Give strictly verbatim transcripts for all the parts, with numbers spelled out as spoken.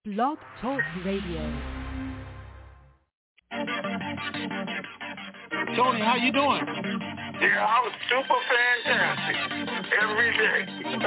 Blog Talk Radio. Tony, how you doing? Yeah, I'm super fantastic. Every day.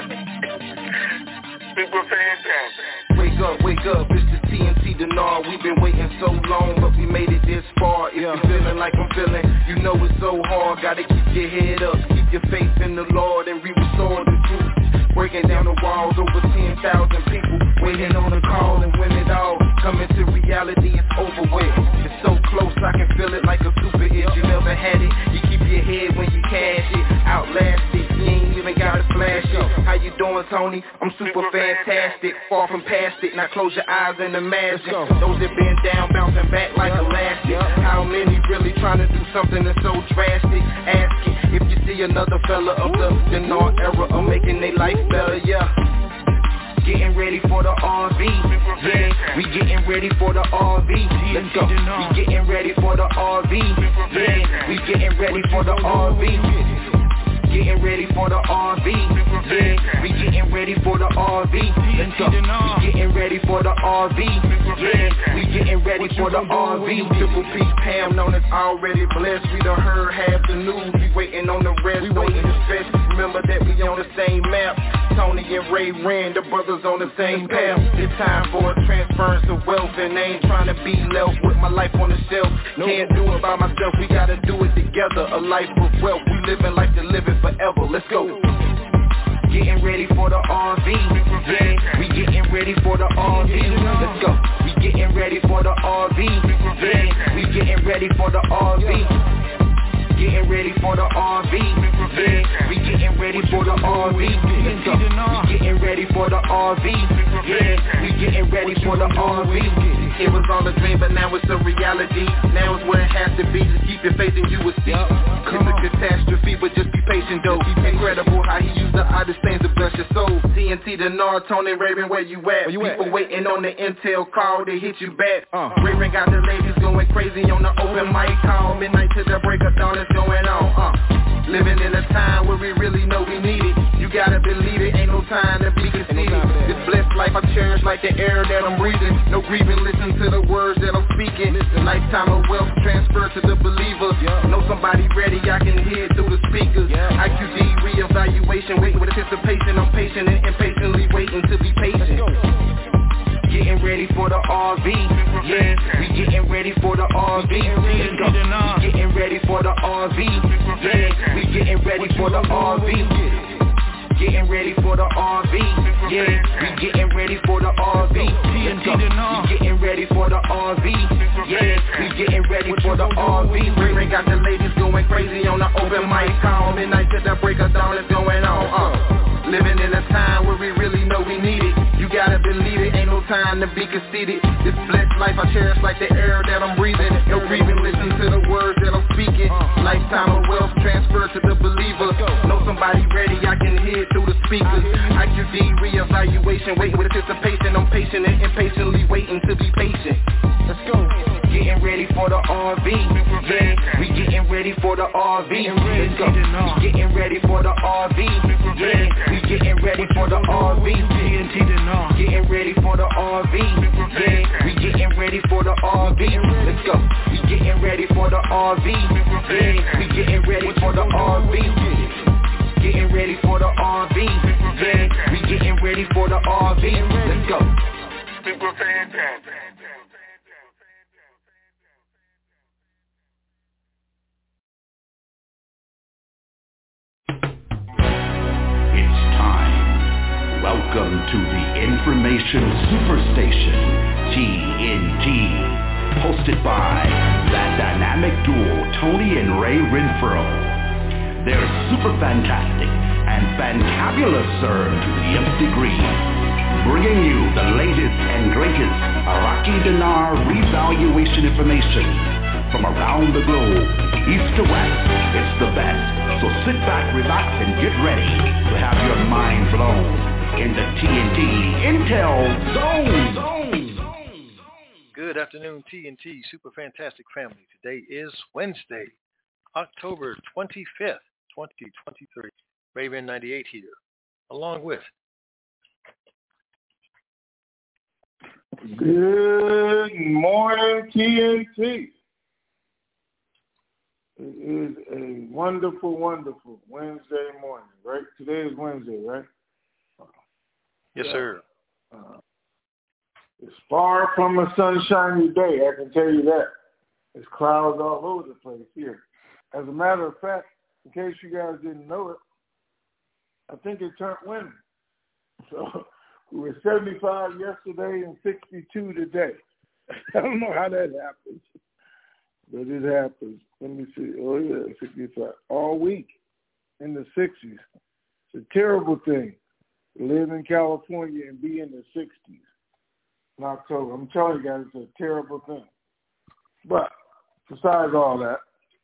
Super fantastic. Wake up, wake up, it's the T N T Denard. We've been waiting so long, but we made it this far. If Yeah. you're feeling like I'm feeling, you know it's so hard. Gotta keep your head up, keep your faith in the Lord, and we restore the truth. Breaking down the walls, over ten thousand people waiting on the call, and when it all coming to reality, it's over with. It's so close, I can feel it like a super hit. You never had it, you keep your head when you cash it. Outlast it, you ain't even gotta flash it. How you doing, Tony? I'm super fantastic, far from past it. Now close your eyes and imagine those that been down, bouncing back like elastic. How many really trying to do something that's so drastic? Asking if you see another fella of the Denard era of making their life better, yeah. Getting ready for the R V, yeah. We getting ready for the R V. Let's go. We getting ready for the R V, yeah. We getting ready for the R V. Getting ready for the R V, yeah. We getting ready for the R V. Let's go. We getting ready for the R V, yeah. We getting ready for the R V. Triple P Pam known as already blessed. We done heard half the news. We waiting on the rest. We waiting to stretch. Remember that we on the same map. Tony and Ray Rand, the brothers on the same path. It's time for a transference of wealth, and I ain't trying to be left with my life on the shelf. Can't do it by myself. We gotta do it together. A life of wealth. We living like to live it forever. Let's go. Getting ready for the R V, yeah. We getting ready for the R V. Let's go. We getting ready for the R V, yeah. We getting ready for the R V. Getting ready for the R V, yeah. We getting ready for the R V. Let's go. We getting ready for the R V, yeah. We getting ready for the R V. It was all a dream, but now it's a reality. Now it's where it has to be. Just keep your faith and you will see. It's a catastrophe, but just be patient though. Incredible how he used the oddest things to bless your soul. T N T Denard, Tony Raven, where you at? you People at? waiting on the intel call to hit you back. Uh. Raven got the ladies going crazy on the open mic call. Midnight to the break of dawn, it's going on. Uh. Living in a time where we really know we need it. You gotta believe it, ain't no time to be conceited. This blessed life I cherish like the air that I'm breathing. No grieving, listen to the words that I'm speaking. Lifetime of wealth transfer to the believer. Know somebody ready, I can hear it through the speakers. I Q D reevaluation, wait with anticipation. I'm patient and impatiently waiting to be patient. Getting ready for the R V, yeah. We getting ready for the R V. Let's go. We getting ready for the R V, yeah. We getting ready for the R V. Getting ready for the R V, yeah. We getting ready for the R V. Let's go. We getting ready for the R V, yeah. We getting ready for the R V. Ray got the ladies going crazy on the open mic call. Midnight to the break of dawn is going on. Uh. Living in a time where we really know we need it. You gotta believe it, ain't no time to be conceited. This blessed life I cherish like the air that I'm breathing. No grieving, listen to the words that I'm speaking. Lifetime of wealth transfer to the believer. Know somebody ready, I can hear it through the speakers. I Q D reevaluation, wait with anticipation. I'm patient and impatiently waiting to be patient. Let's go. Getting ready for the R V, yeah. We getting ready for the R V. Let's go. We getting ready for the R V, yeah. We getting ready for the R V. Getting ready for the R V, yeah. We getting ready for the R V. Let's go. We getting ready for the R V, yeah. We getting ready for the R V. Getting ready for the R V, yeah. We getting ready for the R V. Let's go. Super fantastic. It's time. Welcome to the Information Superstation, T N T, hosted by that dynamic duo, Tony and Ray Renfro. They're super fantastic and fantabulous, sir, to the nth degree, bringing you the latest and greatest Iraqi dinar revaluation information from around the globe, east to west. It's the best. So sit back, relax, and get ready to have your mind blown in the T N T Intel Zone. Zone. Good afternoon, T N T Super Fantastic family. Today is Wednesday, October twenty-fifth, twenty twenty-three. Raven ninety-eight here, along with Good morning, T N T. It is a wonderful, wonderful Wednesday morning, right? Today is Wednesday, right? Yes, yeah. sir. Uh, it's far from a sunshiny day, I can tell you that. There's clouds all over the place here. As a matter of fact, in case you guys didn't know it, I think it turned winter. So we were seventy-five yesterday and sixty-two today. I don't know how that happens, but it happens. Let me see. Oh, yeah, sixty-five. All week in the sixties. It's a terrible thing to live in California and be in the sixties in October. I'm telling you guys, it's a terrible thing. But besides all that,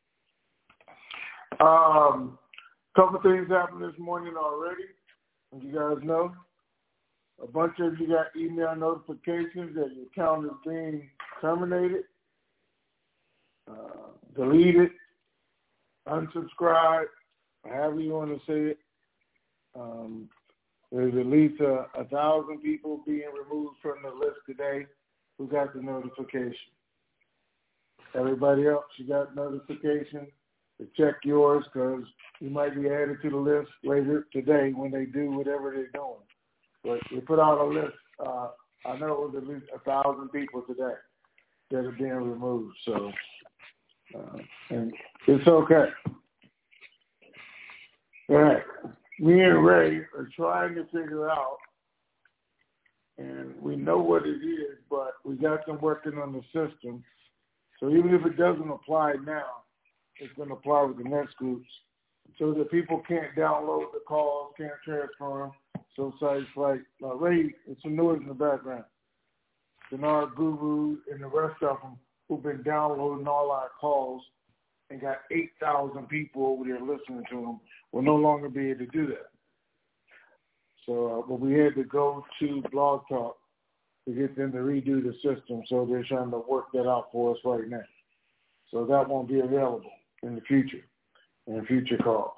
um, a couple things happened this morning already, as you guys know. A bunch of you got email notifications that your account is being terminated, uh, deleted, unsubscribed, however you want to say it. Um, there's at least a, a thousand people being removed from the list today who got the notification. Everybody else, you got notification to check yours because you might be added to the list later today when they do whatever they're doing. But we put out a list. Uh, I know it was at least a thousand people today that are being removed. So, uh, and it's okay. All right. Me and Ray are trying to figure out, and we know what it is, but we got them working on the system. So even if it doesn't apply now, it's going to apply with the next groups, so that people can't download the calls, can't transfer them. So sites like uh, Ray, it's some noise in the background. Bernard Guru and the rest of them who've been downloading all our calls and got eight thousand people over there listening to them will no longer be able to do that. So, uh, but we had to go to Blog Talk to get them to redo the system. So they're trying to work that out for us right now. So that won't be available in the future, in future calls.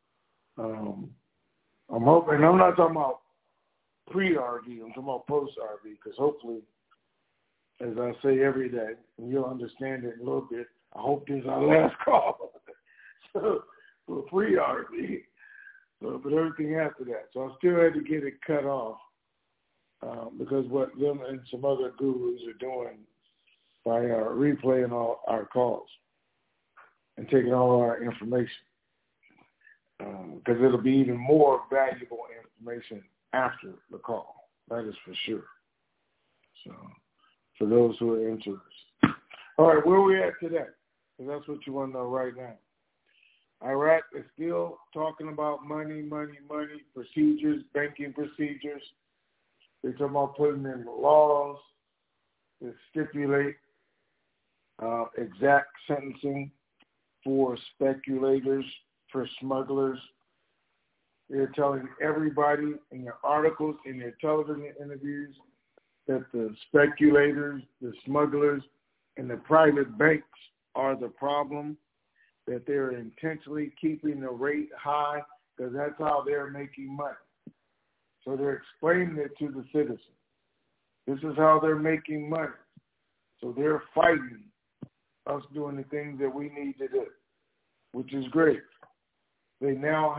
Um, I'm hoping, I'm not talking about pre-R V, I'm talking about post-R V, because hopefully, as I say every day, and you'll understand it in a little bit, I hope this is our last call so, for pre-R V, so, but everything after that. So I still had to get it cut off um, because what them and some other gurus are doing by uh, replaying all our calls and taking all our information. Because um, it'll be even more valuable information after the call. That is for sure. So, for those who are interested. All right, where are we at today? Because that's what you want to know right now. Iraq is still talking about money, money, money, procedures, banking procedures. They're talking about putting in laws that stipulate uh, exact sentencing for speculators, for smugglers. They're telling everybody in their articles, in their television interviews, that the speculators, the smugglers, and the private banks are the problem, that they're intentionally keeping the rate high because that's how they're making money. So they're explaining it to the citizens. This is how they're making money. So they're fighting us doing the things that we need to do, which is great. They now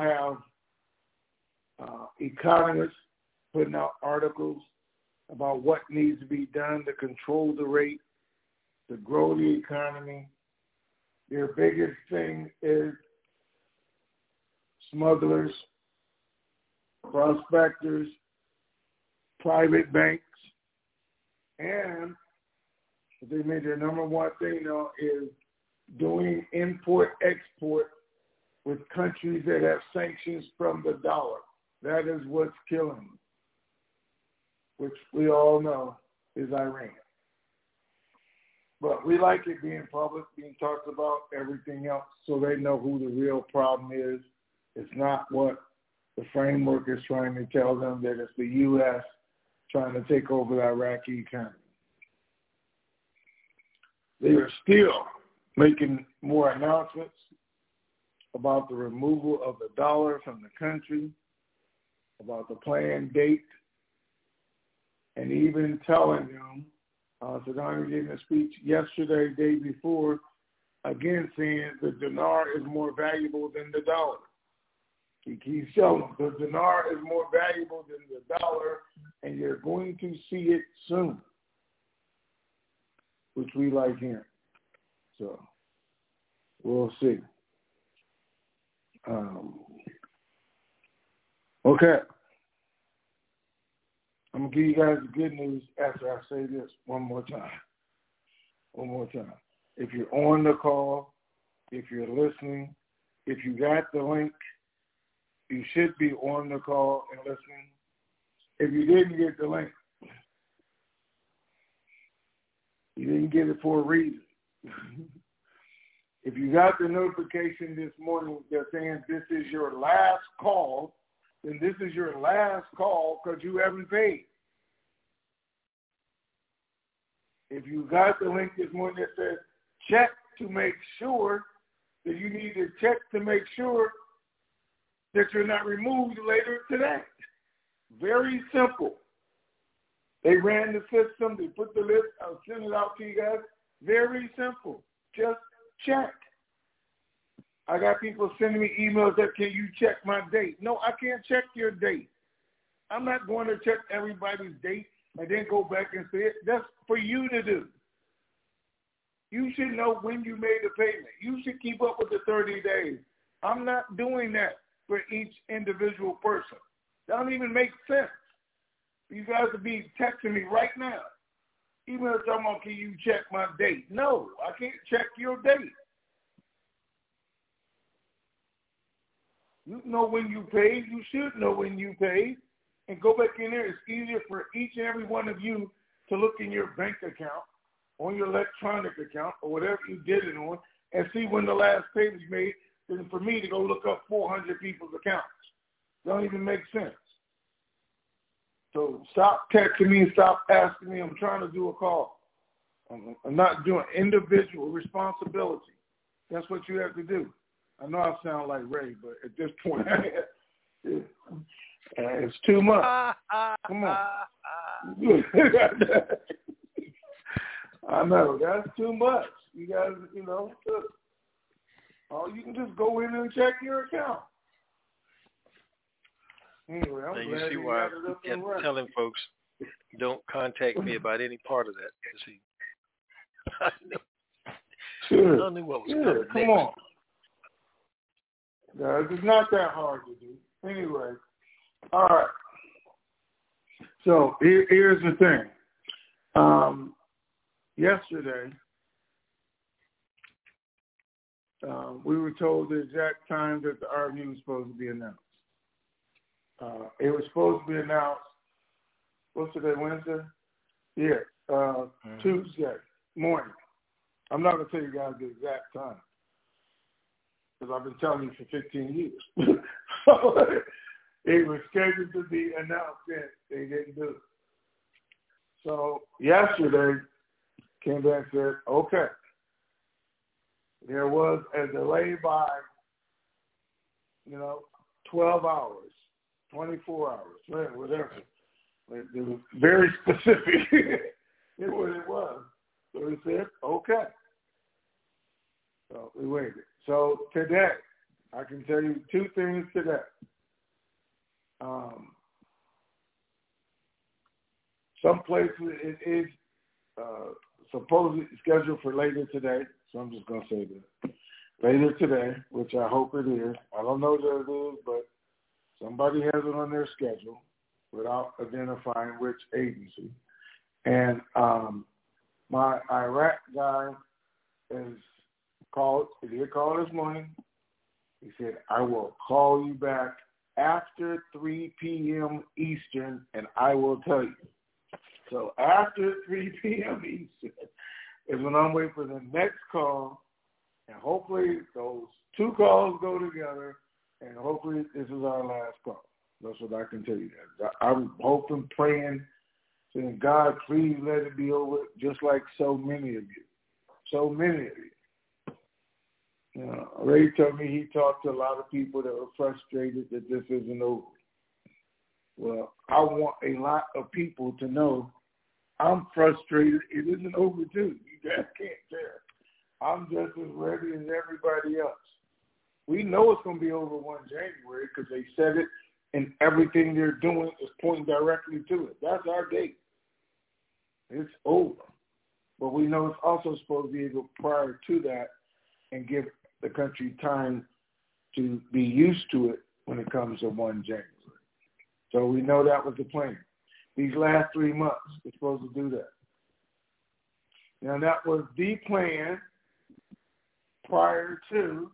have uh, economists putting out articles about what needs to be done to control the rate, to grow the economy. Their biggest thing is smugglers, prospectors, private banks, and they made their number one thing now is doing import-export with countries that have sanctions from the dollar. That is what's killing them, which we all know is Iran. But we like it being public, being talked about, everything else, so they know who the real problem is. It's not what the framework is trying to tell them, that it's the U S trying to take over the Iraqi economy. They are still making more announcements about the removal of the dollar from the country, about the planned date, and even telling them Uh, Saddam gave a speech yesterday, day before, again saying the dinar is more valuable than the dollar. He keeps showing the dinar is more valuable than the dollar, and you're going to see it soon, which we like hearing. So we'll see. Um, okay. I'm going to give you guys the good news after I say this one more time. One more time. If you're on the call, if you're listening, if you got the link, you should be on the call and listening. If you didn't get the link, you didn't get it for a reason. If you got the notification this morning that's saying this is your last call, then this is your last call because you haven't paid. If you got the link this morning that says check to make sure, that you need to check to make sure that you're not removed later today. Very simple. They ran the system. They put the list. I'll send it out to you guys. Very simple. Just check. I got people sending me emails that, can you check my date? No, I can't check your date. I'm not going to check everybody's date and then go back and say it. That's for you to do. You should know when you made the payment. You should keep up with the thirty days. I'm not doing that for each individual person. That don't even make sense. You guys would be texting me right now. Email someone, can you check my date? No, I can't check your date. You know when you paid. You should know when you paid. And go back in there. It's easier for each and every one of you to look in your bank account, on your electronic account, or whatever you did it on, and see when the last payment was made, than for me to go look up four hundred people's accounts. Don't even make sense. So stop texting me and stop asking me. I'm trying to do a call. I'm, I'm not doing individual responsibility. That's what you have to do. I know I sound like Ray, but at this point, it, uh, it's too much. Come on. I know, that's too much. You guys, you know, oh, you can just go in and check your account. Anyway, I'm now glad you see you why got it up I'm and running. telling folks, don't contact me about any part of that. See, I knew, Sure. I knew what was Sure. coming Come next. on. Guys, it's not that hard to do. Anyway, all right. So here, here's the thing. Um, yesterday, um, we were told the exact time that the R V was supposed to be announced. Uh, it was supposed to be announced, what's today, Wednesday? Yeah, uh, mm-hmm. Tuesday morning. I'm not going to tell you guys the exact time, because I've been telling you for fifteen years. So it was scheduled to be announced, and they didn't do it. So yesterday, came back and said, okay, there was a delay by, you know, twelve hours, twenty-four hours, whatever. It was very specific in what it was. So he said, okay. So we waited. So today, I can tell you two things today. Um, some places it is uh, supposedly scheduled for later today, so I'm just going to say that. Later today, which I hope it is. I don't know that it is, but somebody has it on their schedule without identifying which agency. And um, my Iraq guy is called, he did call this morning. He said, I will call you back after three p.m. Eastern, and I will tell you. So after three p.m. Eastern is when I'm waiting for the next call, and hopefully those two calls go together, and hopefully this is our last call. That's what I can tell you. I'm hoping, praying, saying, God, please let it be over, just like so many of you. So many of you. You know, Ray told me he talked to a lot of people that were frustrated that this isn't over. Well, I want a lot of people to know I'm frustrated. It isn't overdue. You guys can't tell. I'm just as ready as everybody else. We know it's going to be over one January because they said it, and everything they're doing is pointing directly to it. That's our date. It's over. But we know it's also supposed to be able prior to that and give the country time to be used to it when it comes to one January. So we know that was the plan. These last three months, we're supposed to do that. Now, that was the plan prior to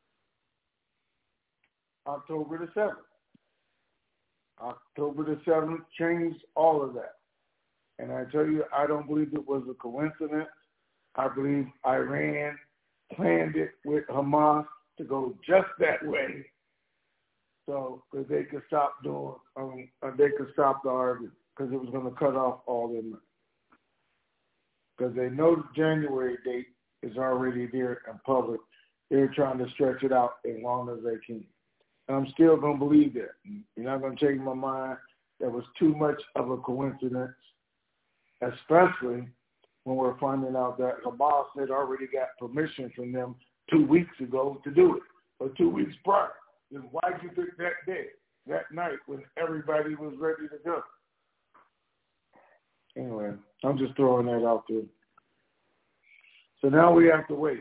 October the seventh. October the seventh changed all of that. And I tell you, I don't believe it was a coincidence. I believe Iran planned it with Hamas to go just that way so that they could stop doing, um, they could stop the argument because it was going to cut off all their money. Because they know the January date is already there in public. They're trying to stretch it out as long as they can. And I'm still going to believe that. You're not going to change my mind. That was too much of a coincidence, especially when we're finding out that Hamas had already got permission from them two weeks ago to do it, or two weeks prior. Then why did you pick that day, that night, when everybody was ready to go? Anyway, I'm just throwing that out there. So now we have to wait.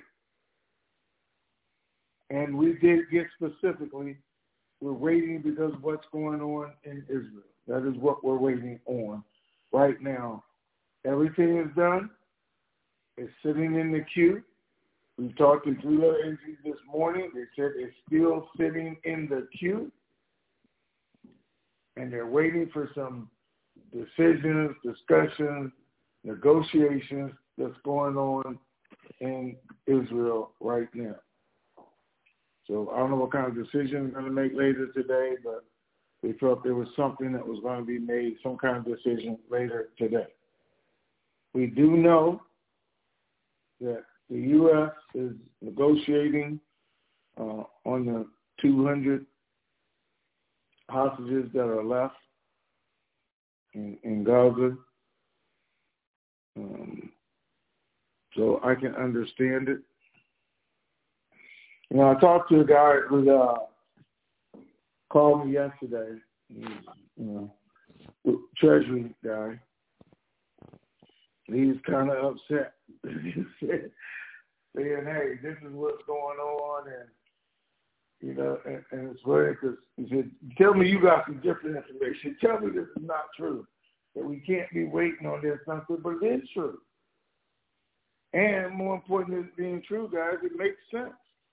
And we did get specifically, we're waiting because of what's going on in Israel. That is what we're waiting on right now. Everything is done. It's sitting in the queue. We talked to three-letter agencies this morning. They said it's still sitting in the queue. And they're waiting for some decisions, discussions, negotiations that's going on in Israel right now. So I don't know what kind of decision they're going to make later today, but they felt there was something that was going to be made, some kind of decision later today. We do know that the U S is negotiating uh, on the two hundred hostages that are left in, in Gaza. Um, so I can understand it. You know, I talked to a guy who uh, called me yesterday. He's, you know, Treasury guy. He's kind of upset. He said, saying, "Hey, this is what's going on," and you know, and, and it's funny because he said, "Tell me you got some different information. Tell me this is not true. That we can't be waiting on this something, but it is true. And more important than being true, guys, it makes sense."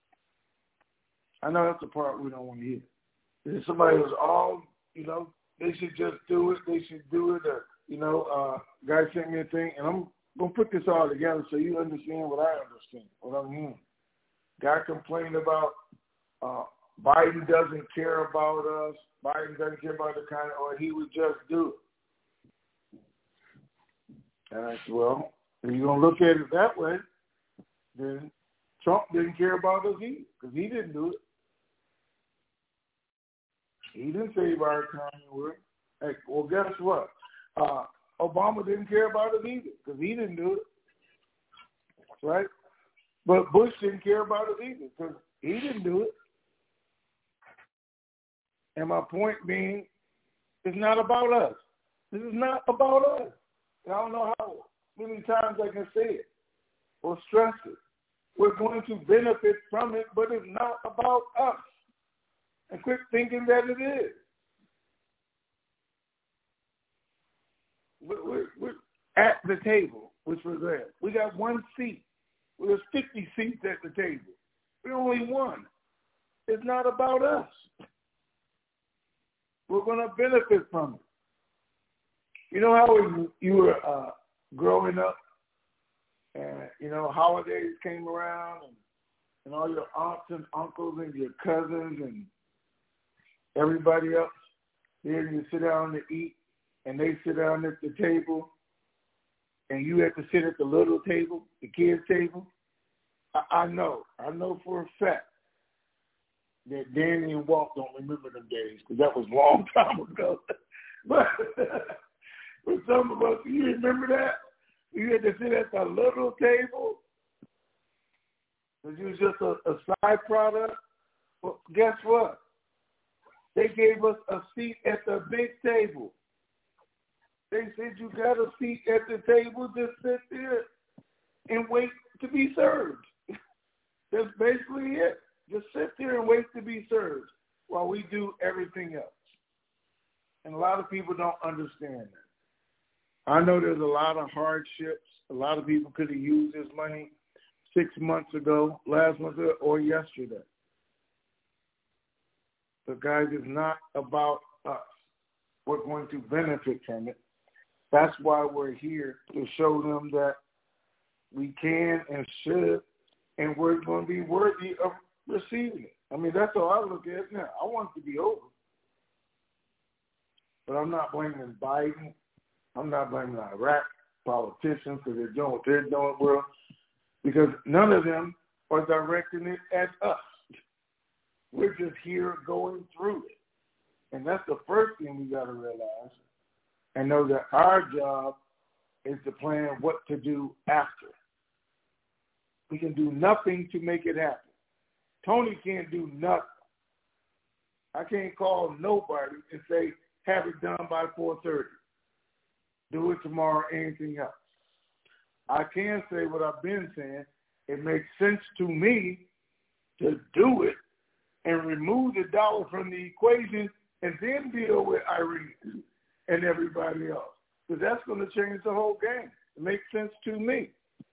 I know that's the part we don't want to hear. If somebody was all, you know, they should just do it, they should do it, or, you know, uh, guy sent me a thing, and I'm going to put this all together so you understand what I understand, what I'm hearing. Guy complained about uh, Biden doesn't care about us, Biden doesn't care about the kind of, or he would just do it. And I said, well, if you're going to look at it that way, then Trump didn't care about us either, because he didn't do it. He didn't save our economy. Hey, well, guess what? Uh, Obama didn't care about it either, because he didn't do it. Right? But Bush didn't care about it either, because he didn't do it. And my point being, it's not about us. This is not about us. And I don't know how many times I can say it or stress it. We're going to benefit from it, but it's not about us. And quit thinking that it is. We're, we're, we're at the table, which we're glad. We got one seat. There's fifty seats at the table. We're only one. It's not about us. We're going to benefit from it. You know how when you were uh, growing up, and, you know, holidays came around, and, and all your aunts and uncles and your cousins and everybody else, there you sit down to eat, and they sit down at the table, and you have to sit at the little table, the kids' table. I, I know. I know for a fact that Danny and Walt don't remember them days, because that was a long time ago. But For some of us, you remember that? You had to sit at the little table. It was just a, a side product. Well, guess what? They gave us a seat at the big table. They said you got a seat at the table, just sit there and wait to be served. That's basically it. Just sit there and wait to be served while we do everything else. And a lot of people don't understand that. I know there's a lot of hardships. A lot of people could have used this money six months ago, last month, or yesterday. But guys, it's not about us. We're going to benefit from it. That's why we're here, to show them that we can and should, and we're going to be worthy of receiving it. I mean, that's how I look at it now. I want it to be over. But I'm not blaming Biden. I'm not blaming Iraq politicians because they're doing what they're doing, world, because none of them are directing it at us. We're just here going through it. And that's the first thing we got to realize and know that our job is to plan what to do after. We can do nothing to make it happen. Tony can't do nothing. I can't call nobody and say, have it done by four thirty. Do it tomorrow, anything else. I can say what I've been saying. It makes sense to me to do it and remove the dollar from the equation and then deal with Irene and everybody else. Because that's going to change the whole game. It makes sense to me.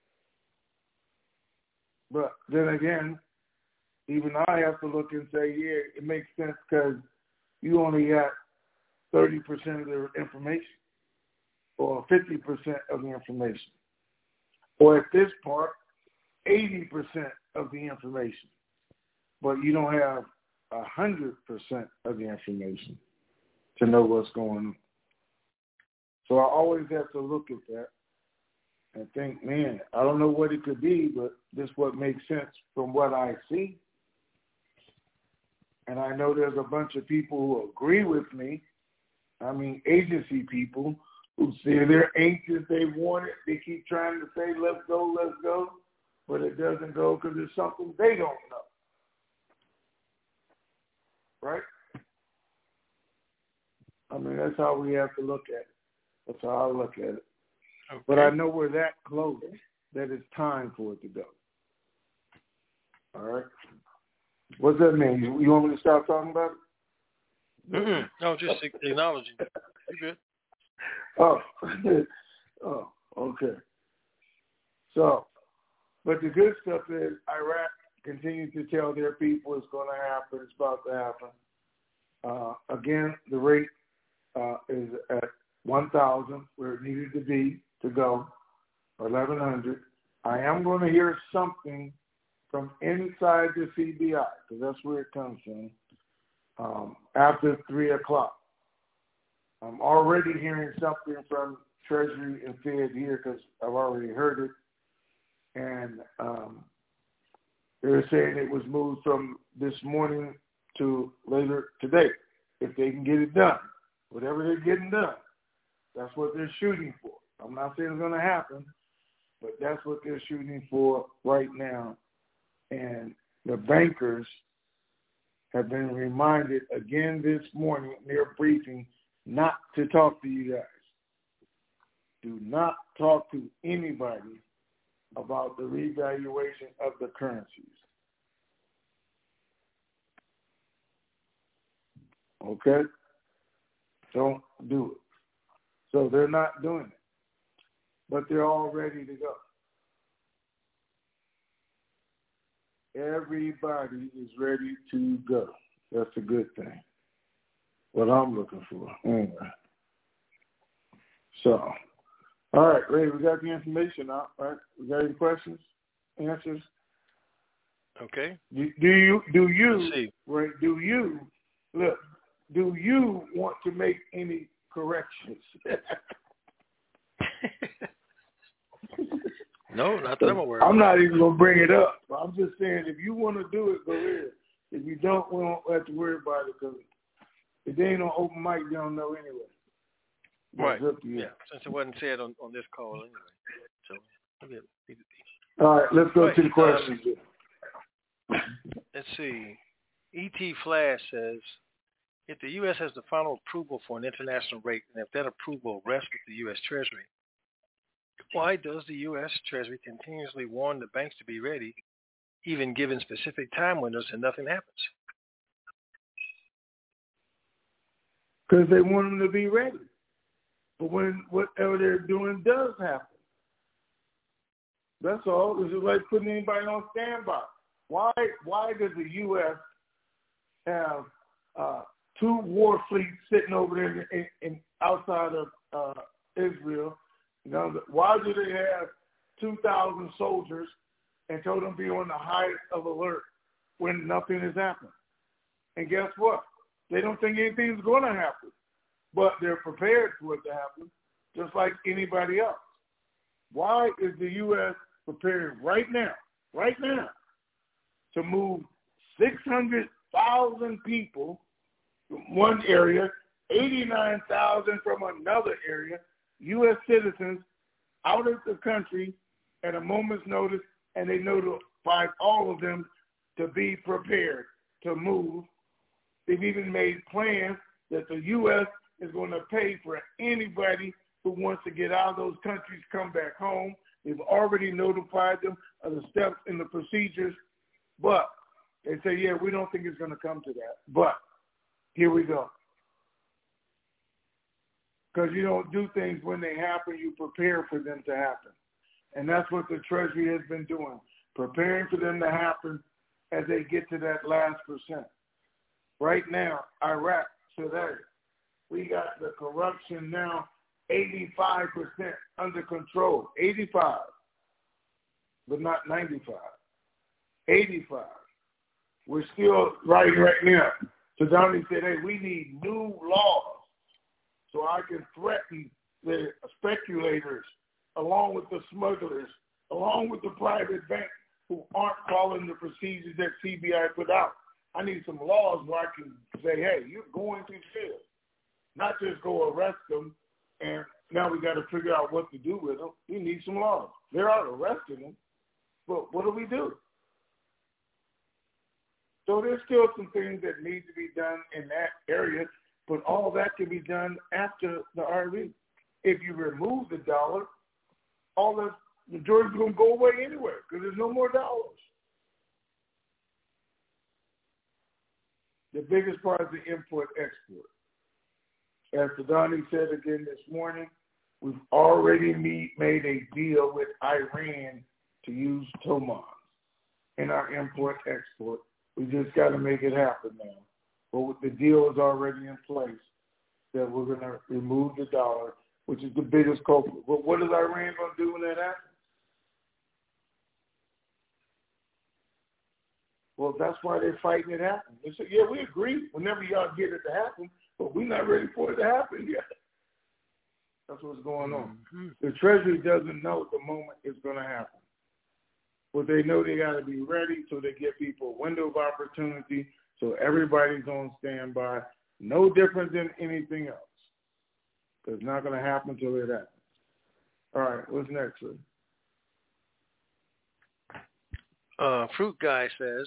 But then again, even I have to look and say, yeah, it makes sense because you only got thirty percent of the information or fifty percent of the information. Or at this part, eighty percent of the information. But you don't have one hundred percent of the information to know what's going on. So I always have to look at that and think, man, I don't know what it could be, but this is what makes sense from what I see. And I know there's a bunch of people who agree with me. I mean, agency people who say they're anxious, they want it, they keep trying to say, let's go, let's go, but it doesn't go because it's something they don't know. Right? I mean, that's how we have to look at it. That's how I look at it. Okay. But I know we're that close that it's time for it to go. All right? What's that mean? You, you want me to stop talking about it? Mm-mm. No, just acknowledging. You're good. Oh. oh, okay. So, but the good stuff is Iraq continues to tell their people it's going to happen, it's about to happen. Uh, again, the rate uh, is at one thousand, where it needed to be to go, or eleven hundred. I am going to hear something from inside the C B I, because that's where it comes from, um, after three o'clock. I'm already hearing something from Treasury and Fed here because I've already heard it. And um, they're saying it was moved from this morning to later today, if they can get it done. Whatever they're getting done, that's what they're shooting for. I'm not saying it's going to happen, but that's what they're shooting for right now. And the bankers have been reminded again this morning in their briefing not to talk to you guys. Do not talk to anybody about the revaluation of the currencies. Okay? Don't do it. So they're not doing it. But they're all ready to go. Everybody is ready to go. That's a good thing. What I'm looking for. Anyway. So, all right, Ray, we got the information out, right? We got any questions, answers? Okay. Do, do you, do you, Ray, do you, look, do you want to make any corrections? No, not that I'm aware of. I'm not even going to bring it up. I'm just saying, if you want to do it, go ahead. If you don't, we don't have to worry about it because if they ain't on open mic, they don't know anyway. Right. Yeah, since it wasn't said on, on this call anyway. So, leave it, leave it be. All right, let's go right. to the questions. Um, let's see. E T Flash says, if the U S has the final approval for an international rate, and if that approval rests with the U S Treasury, why does the U S Treasury continuously warn the banks to be ready, even given specific time windows, and nothing happens? Because they want them to be ready. But when whatever they're doing does happen. That's all. This is like putting anybody on standby. Why why does the U S have uh, two war fleets sitting over there in, in, outside of uh, Israel? You know, why do they have two thousand soldiers and told them to be on the highest of alert when nothing has happened? And guess what? They don't think anything's going to happen, but they're prepared for it to happen, just like anybody else. Why is the U S prepared right now, right now, to move six hundred thousand people from one area, eighty-nine thousand from another area, U S citizens out of the country at a moment's notice, and they notified all of them to be prepared to move? They've even made plans that the U S is going to pay for anybody who wants to get out of those countries, come back home. They've already notified them of the steps and the procedures, but they say, yeah, we don't think it's going to come to that. But here we go. Because you don't do things when they happen, you prepare for them to happen. And that's what the Treasury has been doing, preparing for them to happen as they get to that last percent. Right now, Iraq, today, we got the corruption now eighty-five percent under control. eighty-five, but not ninety-five. eighty-five. We're still writing right now. Saddam said, hey, we need new laws so I can threaten the speculators along with the smugglers, along with the private banks who aren't following the procedures that C B I put out. I need some laws where I can say, hey, you're going to jail. Not just go arrest them, and now we got to figure out what to do with them. We need some laws. They're out arresting them, but what do we do? So there's still some things that need to be done in that area, but all that can be done after the R V. If you remove the dollar, all the majority is going to go away anyway because there's no more dollars. The biggest part is the import-export. As Sadani said again this morning, we've already meet, made a deal with Iran to use Tomons in our import-export. We just got to make it happen now. But the deal is already in place that we're going to remove the dollar, which is the biggest culprit. But what is Iran going to do when that happens? Well, that's why they're fighting it happen. They say, yeah, we agree whenever y'all get it to happen, but we're not ready for it to happen yet. That's what's going on. Mm-hmm. The Treasury doesn't know at the moment it's going to happen. But they know they got to be ready, so they give people a window of opportunity, so everybody's on standby. No different than anything else. It's not going to happen until it happens. All right, what's next, sir? Uh, Fruit Guy says,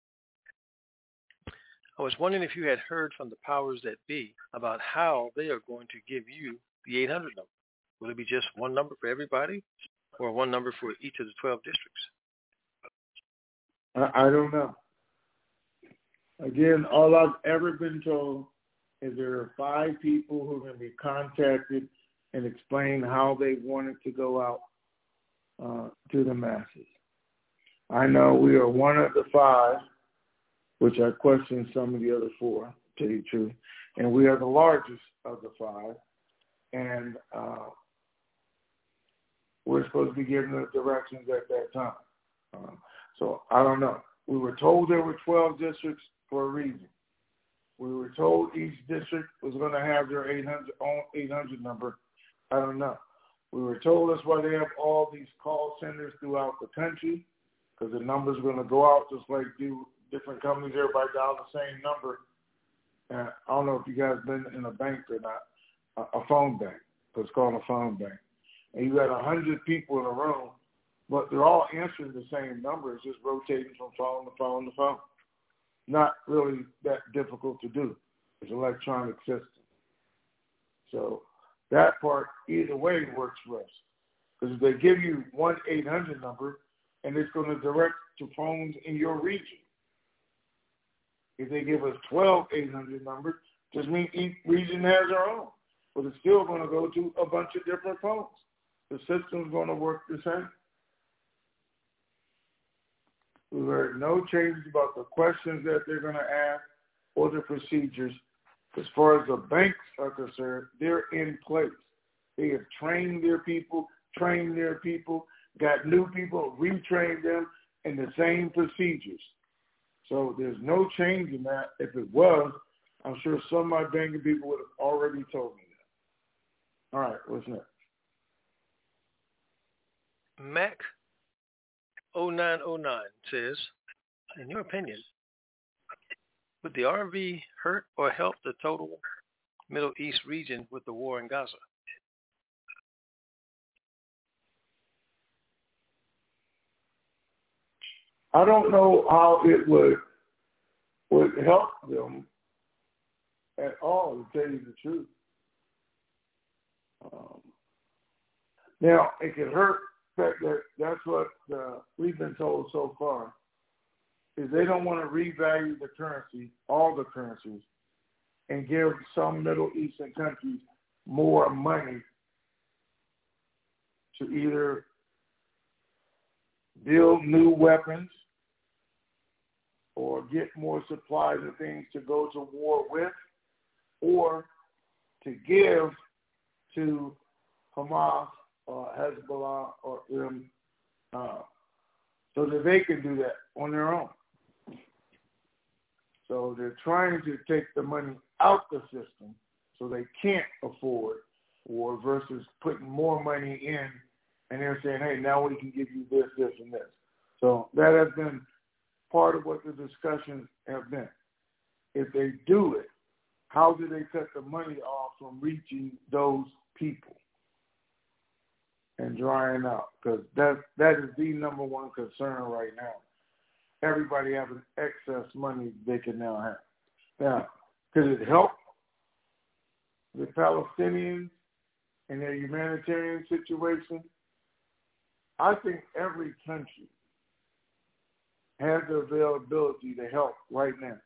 I was wondering if you had heard from the powers that be about how they are going to give you the eight hundred number. Will it be just one number for everybody or one number for each of the twelve districts? I, I don't know. Again, all I've ever been told is there are five people who are going to be contacted and explain how they want it to go out uh, to the masses. I know we are one of the five, which I question some of the other four, to tell you the truth, and we are the largest of the five, and uh, we're supposed to be given the directions at that time. Uh, so I don't know. We were told there were twelve districts for a reason. We were told each district was going to have their eight hundred, own eight hundred number. I don't know. We were told that's why they have all these call centers throughout the country, because the number's going to go out just like do different companies. Everybody dial the same number. And I don't know if you guys been in a bank or not, a, a phone bank. It's called a phone bank. And you got one hundred people in a room, but they're all answering the same number. It's just rotating from phone to phone to phone. Not really that difficult to do. It's an electronic system. So that part, either way, works for us. Because if they give you one eight hundred number, and it's going to direct to phones in your region. If they give us twelve eight hundred numbers, just means each region has their own. But it's still going to go to a bunch of different phones. The system's going to work the same. We heard no changes about the questions that they're going to ask or the procedures. As far as the banks are concerned, they're in place. They have trained their people, trained their people, got new people, retrained them in the same procedures. So there's no change in that. If it was, I'm sure some of my banking people would have already told me that. All right, what's next? Mac oh nine oh nine says, in your opinion, would the R V hurt or help the total Middle East region with the war in Gaza? I don't know how it would would help them at all, to tell you the truth. Um, now, it could hurt. That, that, that's what uh, we've been told so far, is they don't want to revalue the currency, all the currencies, and give some Middle Eastern countries more money to either build new weapons or get more supplies and things to go to war with, or to give to Hamas or Hezbollah or them uh, so that they can do that on their own. So they're trying to take the money out the system so they can't afford war versus putting more money in, and they're saying, hey, now we can give you this, this, and this. So that has been part of what the discussions have been. If they do it, how do they cut the money off from reaching those people and drying out? Because that, that is the number one concern right now. Everybody having excess money they can now have. Now, could it help the Palestinians in their humanitarian situation? I think every country has the availability to help right now.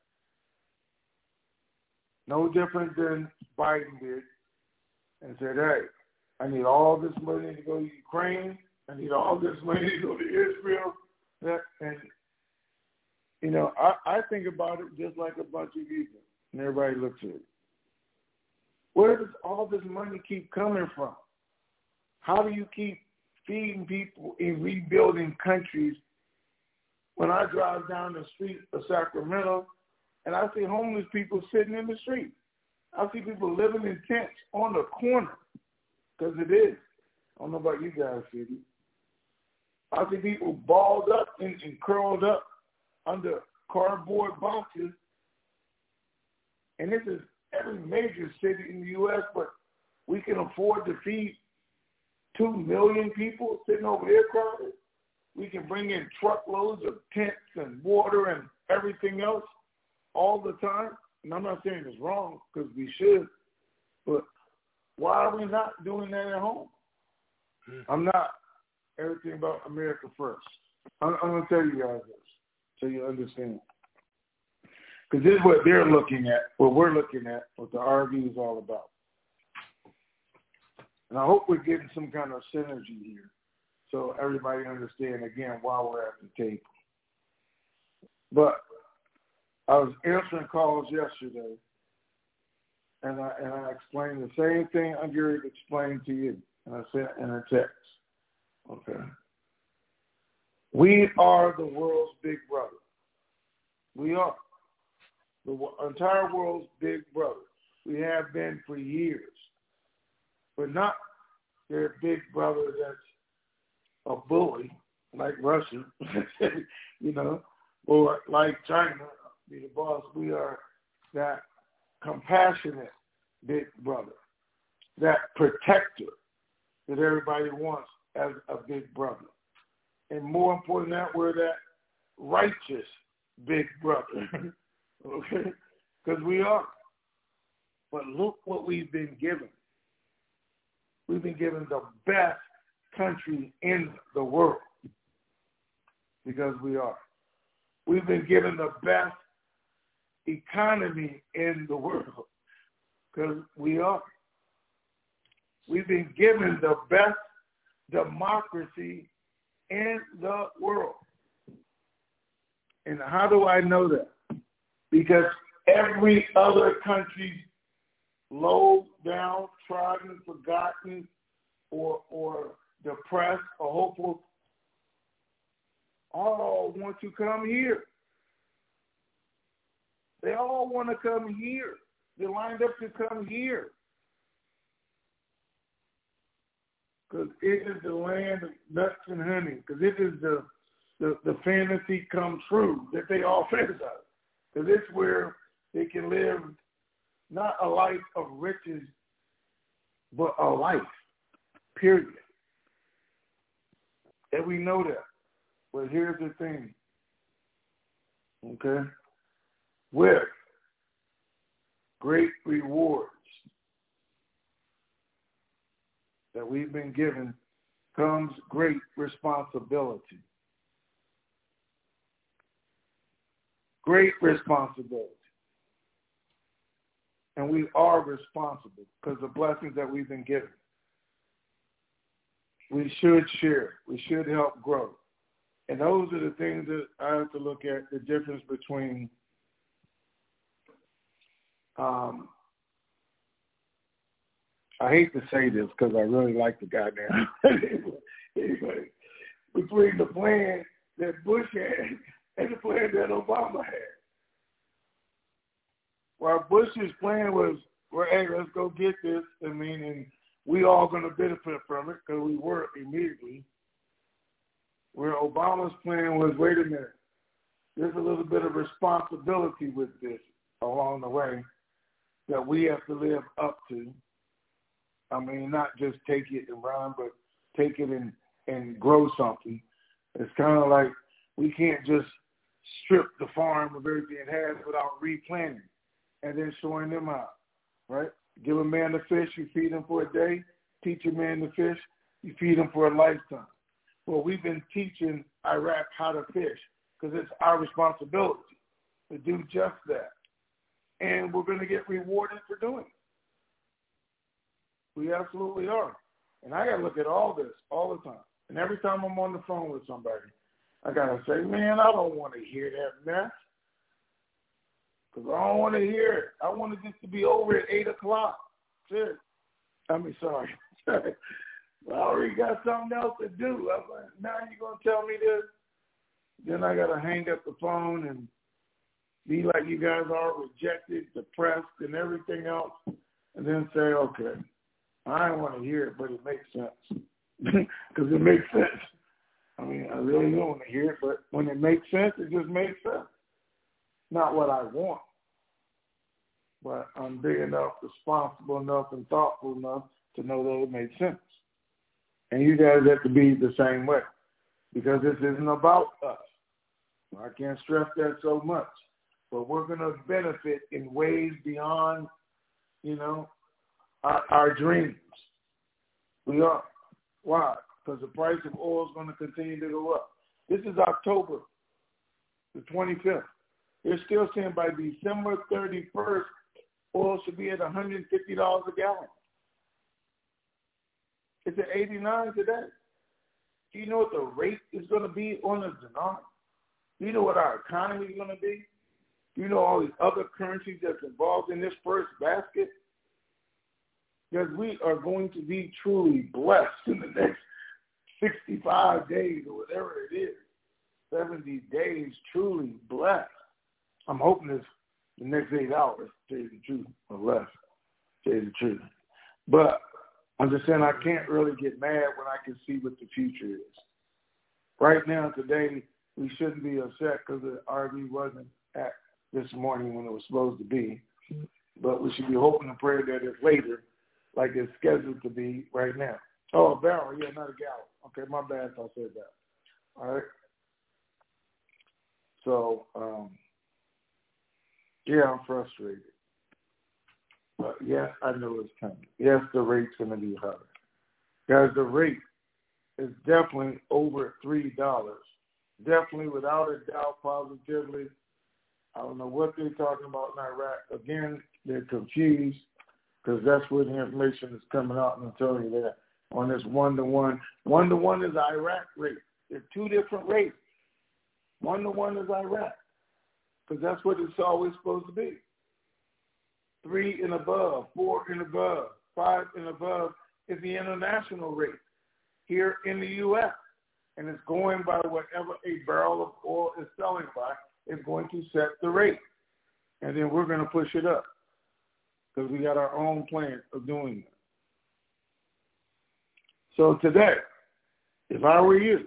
No different than Biden did and said, hey, I need all this money to go to Ukraine. I need all this money to go to Israel. And, you know, I, I think about it just like a bunch of people, and everybody looks at it. Where does all this money keep coming from? How do you keep feeding people in rebuilding countries? When I drive down the street of Sacramento and I see homeless people sitting in the street, I see people living in tents on the corner, because it is. I don't know about you guys, City. I see people balled up and, and curled up under cardboard boxes. And this is every major city in the U S, but we can afford to feed two million people sitting over there crowded. We can bring in truckloads of tents and water and everything else all the time. And I'm not saying it's wrong, because we should, but why are we not doing that at home? Mm. I'm not everything about America first. I'm, I'm going to tell you guys this so you understand. Because this is what they're looking at, what we're looking at, what the R V is all about. And I hope we're getting some kind of synergy here so everybody understand, again, why we're at the table. But I was answering calls yesterday, and I, and I explained the same thing I'm going to explain to you, and I sent in a text. Okay. We are the world's big brother. We are. The entire world's big brother. We have been for years. But not their big brother that's a bully, like Russia, you know, or like China, be the boss. We are that compassionate big brother. that protector that everybody wants as a big brother. And more important than that, we're that righteous big brother. Okay? Because we are. But look what we've been given. We've been given the best country in the world because we are. We've been given the best economy in the world because we are. We've been given the best democracy in the world. And how do I know that? Because every other country, low down, trodden, forgotten, or or depressed or hopeful, all want to come here. They all want to come here. They're lined up to come here. Because it is the land of nuts and honey. Because it is the, the, the fantasy come true that they all fantasize. Because it's where they can live not a life of riches, but a life, period. And we know that. But here's the thing, okay? With great rewards that we've been given comes great responsibility. Great responsibility. And we are responsible because of the blessings that we've been given. We should share. We should help grow. And those are the things that I have to look at, the difference between um, I hate to say this because I really like the guy now. Anyway, between the plan that Bush had and the plan that Obama had. While Bush's plan was, well, hey, let's go get this, I mean, and we all going to benefit from it because we were immediately. Where Obama's plan was, wait a minute, there's a little bit of responsibility with this along the way that we have to live up to. I mean, not just take it and run, but take it and, and grow something. It's kind of like we can't just strip the farm of everything it has without replanting and then showing them out, right? Give a man a fish, you feed him for a day. Teach a man to fish, you feed him for a lifetime. Well, we've been teaching Iraq how to fish because it's our responsibility to do just that. And we're going to get rewarded for doing it. We absolutely are. And I got to look at all this all the time. And every time I'm on the phone with somebody, I got to say, man, I don't want to hear that mess. Because I don't want to hear it. I want it just to be over at eight o'clock. Shit. I mean, sorry. I already got something else to do. I'm like, now you're going to tell me this? Then I got to hang up the phone and be like you guys are, rejected, depressed, and everything else, and then say, okay, I don't want to hear it, but it makes sense. Because it makes sense. I mean, I really don't want to hear it, but when it makes sense, it just makes sense. Not what I want, but I'm big enough, responsible enough, and thoughtful enough to know that it makes sense. And you guys have to be the same way because this isn't about us. I can't stress that so much. But we're going to benefit in ways beyond, you know, our, our dreams. We are. Why? Because the price of oil is going to continue to go up. This is October the twenty-fifth. They're still saying by December thirty-first, oil should be at one hundred fifty dollars a gallon. It's at eighty-nine today. Do you know what the rate is going to be on the dinar? Do you know what our economy is going to be? Do you know all these other currencies that's involved in this first basket? Because we are going to be truly blessed in the next sixty-five days or whatever it is, seventy days, truly blessed. I'm hoping it's the next eight hours, to tell you the truth, or less, to tell you the truth. But I'm just saying I can't really get mad when I can see what the future is. Right now, today, we shouldn't be upset because the R V wasn't at this morning when it was supposed to be. But we should be hoping and praying that it's later like it's scheduled to be right now. Oh, a barrel, yeah, not a gallon. Okay, my bad if I said that. All right. So, um, yeah, I'm frustrated. But yes, I know it's coming. Yes, the rate's going to be higher. Guys, the rate is definitely over three dollars. Definitely, without a doubt, positively. I don't know what they're talking about in Iraq. Again, they're confused because that's where the information is coming out, and I'm telling you that on this one-to-one. One-to-one is Iraq rate. They're two different rates. One-to-one is Iraq because that's what it's always supposed to be. Three and above, four and above, five and above is the international rate here in the U S And it's going by whatever a barrel of oil is selling by. It's going to set the rate. And then we're going to push it up because we got our own plan of doing it. So today, if I were you,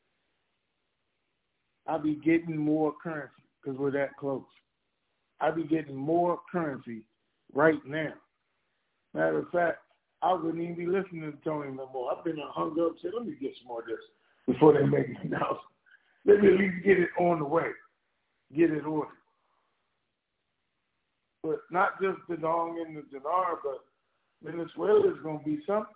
I'd be getting more currency because we're that close. I'd be getting more currency right now. Matter of fact, I wouldn't even be listening to Tony no more. I've been hung up and said, let me get some more of this before they make an announcement. Let me at least get it on the way, get it ordered. But not just the dong and the dinar, but Venezuela is going to be something.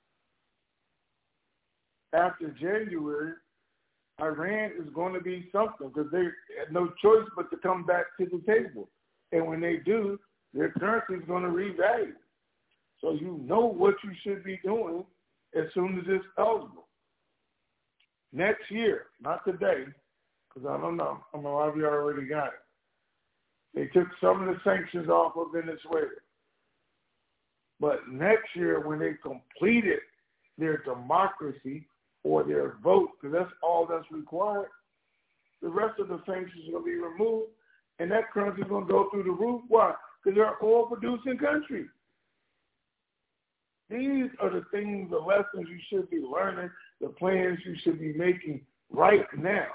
After January, Iran is going to be something because they had no choice but to come back to the table. And when they do, their currency is going to revalue. So you know what you should be doing as soon as it's eligible. Next year, not today, because I don't know. I don't know if you already got it. They took some of the sanctions off of Venezuela. But next year, when they completed their democracy or their vote, because that's all that's required, the rest of the sanctions are going to be removed, and that currency is going to go through the roof. Why? Because they're an oil-producing country. These are the things, the lessons you should be learning, the plans you should be making right now.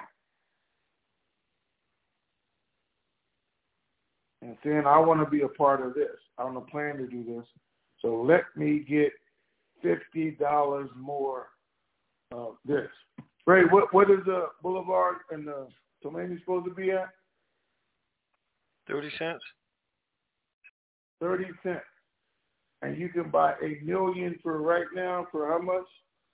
And saying, I want to be a part of this. I don't plan to do this. So let me get fifty dollars more of this. Ray, what, what is the Boulevard and the Tulane supposed to be at? thirty cents. thirty cents. And you can buy a million for right now for how much?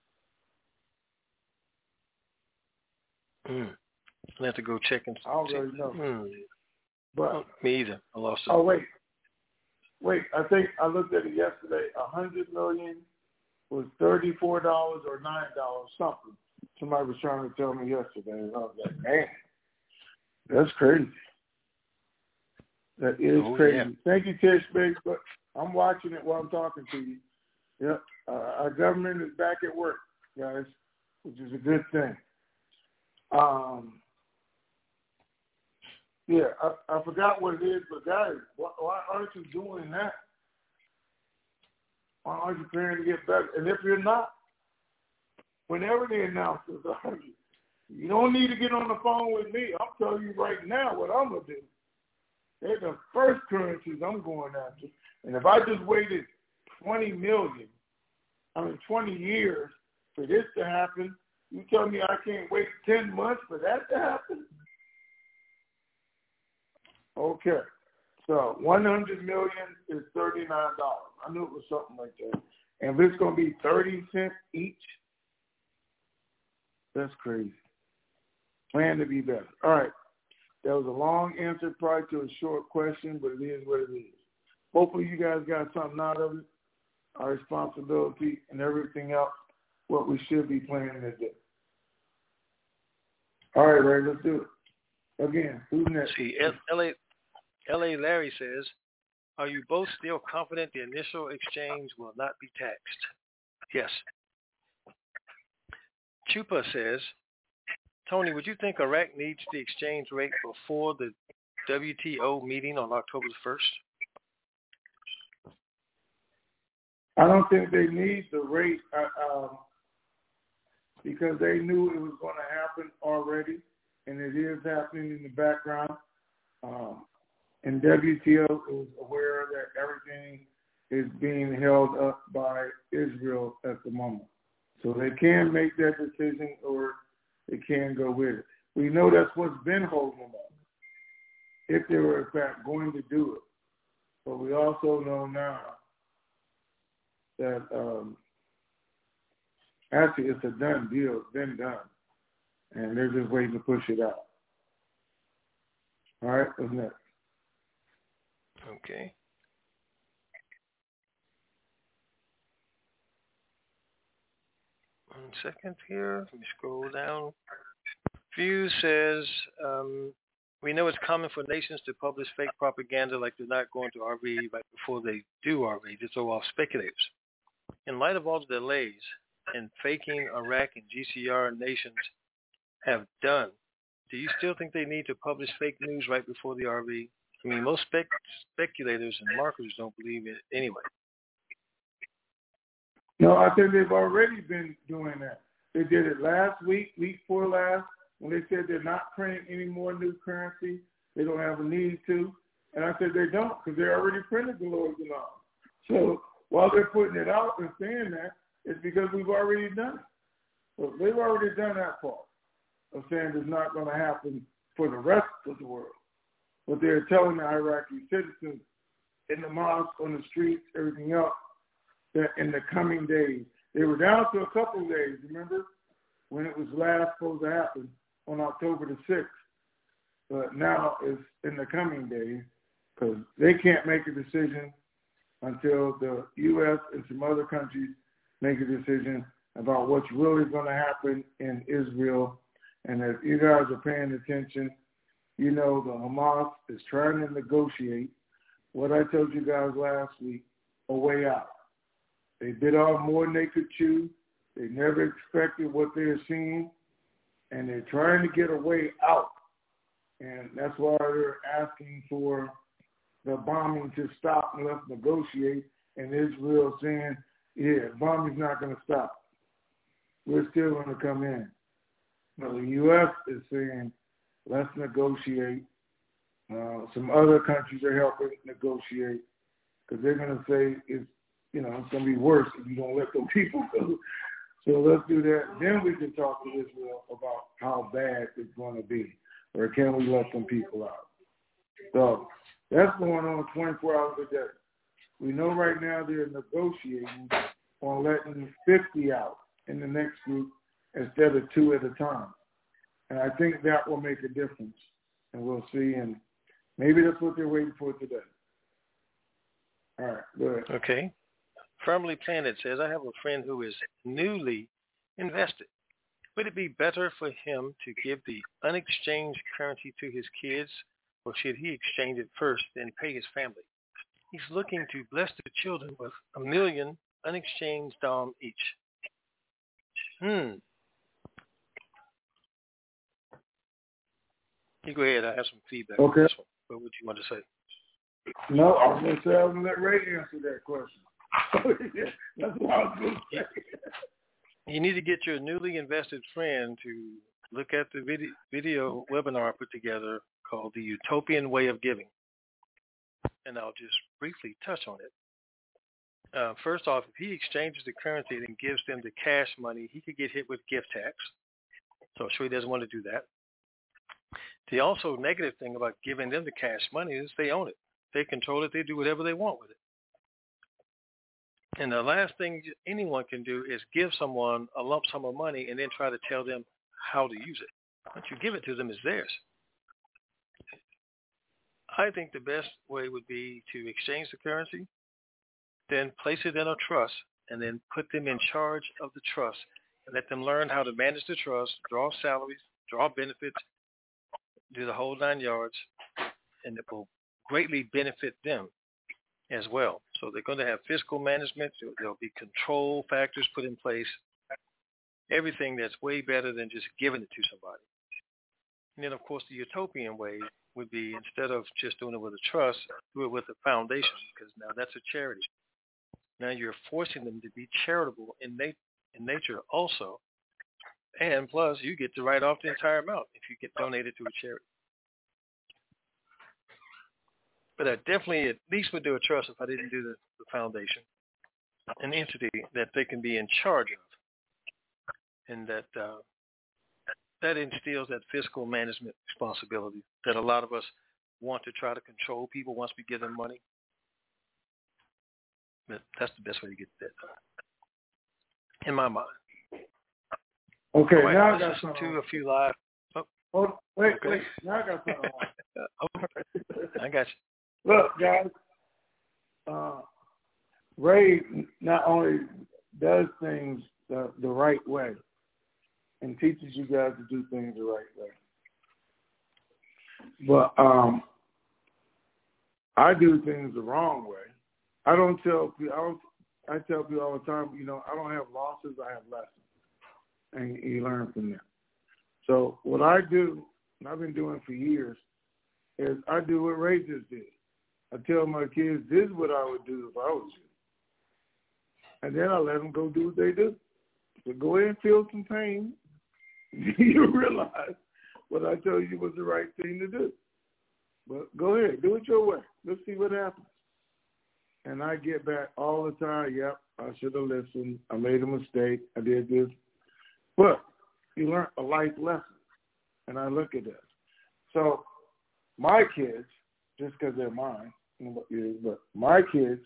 Mm. I'll have to go check and see. I don't really know. Mm. But, oh, me either. I lost it. Oh, wait. Wait, I think I looked at it yesterday. A hundred million was thirty-four dollars or nine dollars, something. Somebody was trying to tell me yesterday. And I was like, man, that's crazy. That is oh, crazy. Yeah. Thank you, Tish, baby. But I'm watching it while I'm talking to you. Yep. Uh, our government is back at work, guys, which is a good thing. Um, yeah, I, I forgot what it is, but guys, why, why aren't you doing that? Why aren't you preparing to get better? And if you're not, whenever they announce this, you don't need to get on the phone with me. I'm telling you right now what I'm going to do. They're the first currencies I'm going after. And if I just waited twenty million, I mean twenty years for this to happen, you tell me I can't wait ten months for that to happen? Okay. So one hundred million is thirty-nine dollars. I knew it was something like that. And if it's going to be thirty cents each, that's crazy. Plan to be better. All right. That was a long answer probably to a short question, but it is what it is. Hopefully you guys got something out of it, our responsibility and everything else, what we should be planning to do. All right, Ray, let's do it. Again, who's next? See, L A, L A Larry says, are you both still confident the initial exchange will not be taxed? Yes. Chupa says, Tony, would you think Iraq needs the exchange rate before the W T O meeting on October first? I don't think they need the rate uh, um, because they knew it was going to happen already, and it is happening in the background. Um, and W T O is aware that everything is being held up by Israel at the moment. So they can make that decision or they can go with it. We know that's what's been holding them up, if they were in fact going to do it. But we also know now that um, actually it's a done deal. It's been done. And they're just waiting to push it out. All right, what's next? Okay. One second here. Let me scroll down. View says, um, we know it's common for nations to publish fake propaganda like they're not going to R V right before they do R V to throw off speculators. In light of all the delays in faking Iraq and G C R nations have done, do you still think they need to publish fake news right before the R V? I mean, most spec- speculators and marketers don't believe it anyway. No, I think they've already been doing that. They did it last week, week before last, when they said they're not printing any more new currency. They don't have a need to. And I said they don't because they already printed the Lord's Alarm. So while they're putting it out and saying that, it's because we've already done it. So they've already done that part of saying it's not going to happen for the rest of the world. But they're telling the Iraqi citizens in the mosques, on the streets, everything else, that in the coming days, they were down to a couple of days, remember, when it was last supposed to happen on October the sixth. But now it's in the coming days because they can't make a decision until the U S and some other countries make a decision about what's really going to happen in Israel. And if you guys are paying attention, you know the Hamas is trying to negotiate what I told you guys last week, a way out. They bit off more than they could chew. They never expected what they're seeing, and they're trying to get a way out. And that's why they're asking for the bombing to stop and let's negotiate. And Israel saying, yeah, bombing's not going to stop. We're still going to come in. Now, the U S is saying, let's negotiate. Uh, some other countries are helping negotiate because they're going to say it's, you know, it's going to be worse if you don't let them people go. So let's do that. Then we can talk to Israel about how bad it's going to be, or can we let them people out? So that's going on twenty-four hours a day. We know right now they're negotiating on letting fifty out in the next group instead of two at a time. And I think that will make a difference, and we'll see. And maybe that's what they're waiting for today. All right, go ahead. Okay. Firmly Planet says, I have a friend who is newly invested. Would it be better for him to give the unexchanged currency to his kids, or should he exchange it first and pay his family? He's looking to bless the children with a million unexchanged dom each. Hmm. You go ahead. I have some feedback okay. on this one. What would you want to say? No, I was going to say I was going to let Ray answer that question. That's what I was going to say. You need to get your newly invested friend to look at the video, video webinar I put together called The Utopian Way of Giving. And I'll just briefly touch on it. Uh, first off, if he exchanges the currency and gives them the cash money, he could get hit with gift tax. So I'm sure he doesn't want to do that. The also negative thing about giving them the cash money is they own it. They control it. They do whatever they want with it. And the last thing anyone can do is give someone a lump sum of money and then try to tell them how to use it. Once you give it to them, it's theirs. I think the best way would be to exchange the currency, then place it in a trust, and then put them in charge of the trust and let them learn how to manage the trust, draw salaries, draw benefits, do the whole nine yards, and it will greatly benefit them as well. So they're going to have fiscal management. There'll be control factors put in place, everything that's way better than just giving it to somebody. And then, of course, the utopian way would be instead of just doing it with a trust, do it with a foundation, because now that's a charity. Now you're forcing them to be charitable in, nat- in nature also. And plus, you get to write off the entire amount if you get donated to a charity. but I definitely at least would do a trust if I didn't do the, the foundation, an entity that they can be in charge of, and that uh, that instills that fiscal management responsibility that a lot of us want to try to control people once we give them money. But that's the best way to get that done, in my mind. Okay, right, now let's I got listen something. to a few live. Oh, oh wait, okay. wait. Now I got something. oh, I got you. Look, guys. Uh, Ray not only does things the, the right way and teaches you guys to do things the right way, but um, I do things the wrong way. I don't tell people. I, don't, I tell people all the time. You know, I don't have losses. I have lessons, and you learn from them. So what I do, and I've been doing for years, is I do what Ray just did. I tell my kids, this is what I would do if I was you. And then I let them go do what they do. So go ahead and feel some pain. You realize what I tell you was the right thing to do. But go ahead, do it your way. Let's see what happens. And I get back all the time, yep, I should have listened. I made a mistake. I did this. But you learn a life lesson. And I look at that. So my kids, just because they're mine, but my kids,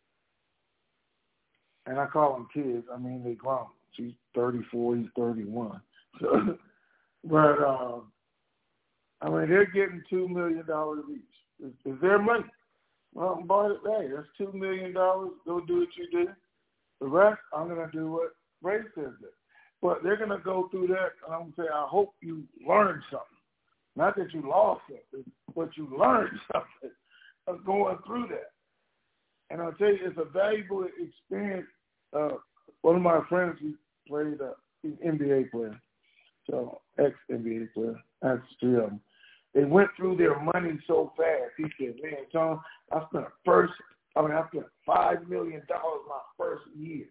and I call them kids, I mean, they're grown. She's thirty-four, he's thirty-one. So, but, uh, I mean, they're getting two million dollars each. Is, is their money? Well, boy, hey, that's two million dollars. Go do what you do. The rest, I'm going to do what Ray says that. But they're going to go through that, and I'm going to say, I hope you learned something. Not that you lost something, but you learned something of going through that. And I'll tell you, it's a valuable experience. Uh, one of my friends, he played, uh, he's an N B A player, so ex-N B A player. That's three of them. They went through their money so fast. He said, man, Tom, I spent a first, I mean, I spent five million dollars my first year.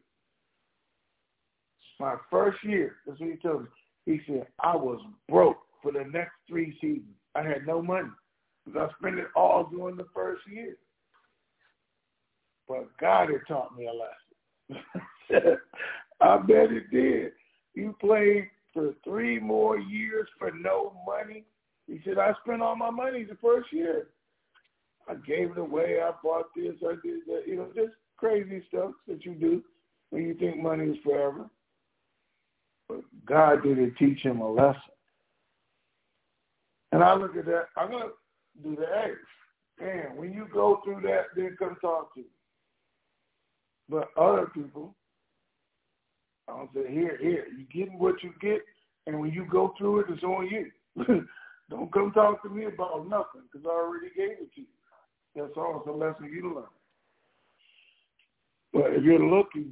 My first year, that's what he told me. He said, I was broke for the next three seasons. I had no money because I spent it all during the first year. But God had taught me a lesson. I bet it did. You played for three more years for no money. He said, I spent all my money the first year. I gave it away. I bought this. I did that. You know, just crazy stuff that you do when you think money is forever. But God didn't teach him a lesson. And I look at that. I'm going to do the X. Man, when you go through that, then come talk to me. But other people, I don't say, here, here, you getting what you get, and when you go through it, it's on you. Don't come talk to me about nothing, because I already gave it to you. That's all. It's a lesson you learn. But if you're looking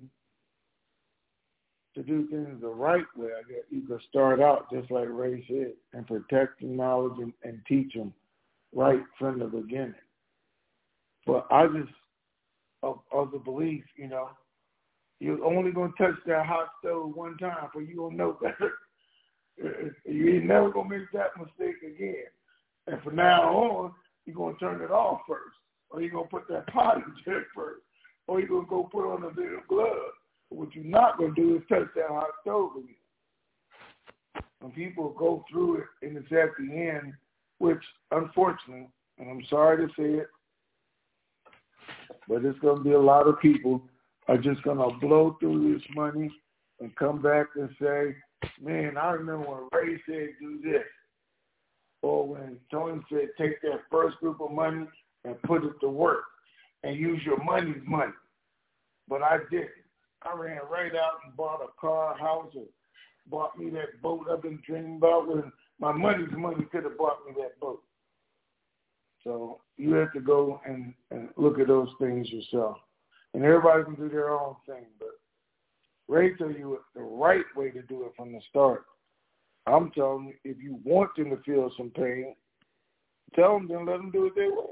to do things the right way, I guess you can start out just like Ray said, and protect the knowledge and, and teach them right from the beginning. But I just, of, of the belief, you know, you're only going to touch that hot stove one time, for you don't know better. You ain't never going to make that mistake again. And from now on, you're going to turn it off first, or you're going to put that pot in there first, or you're going to go put on a bit of glove. What you're not going to do is touch that hot stove again. And people go through it, and it's at the end, which, unfortunately, and I'm sorry to say it, but it's going to be a lot of people are just going to blow through this money and come back and say, man, I remember when Ray said do this. Or when Tony said take that first group of money and put it to work and use your money's money. But I didn't. I ran right out and bought a car, house, or bought me that boat I've been dreaming about. When my money's money could have bought me that boat. So you have to go and, and look at those things yourself. And everybody can do their own thing, but Ray tell you the right way to do it from the start. I'm telling you, if you want them to feel some pain, tell them, then let them do it their way.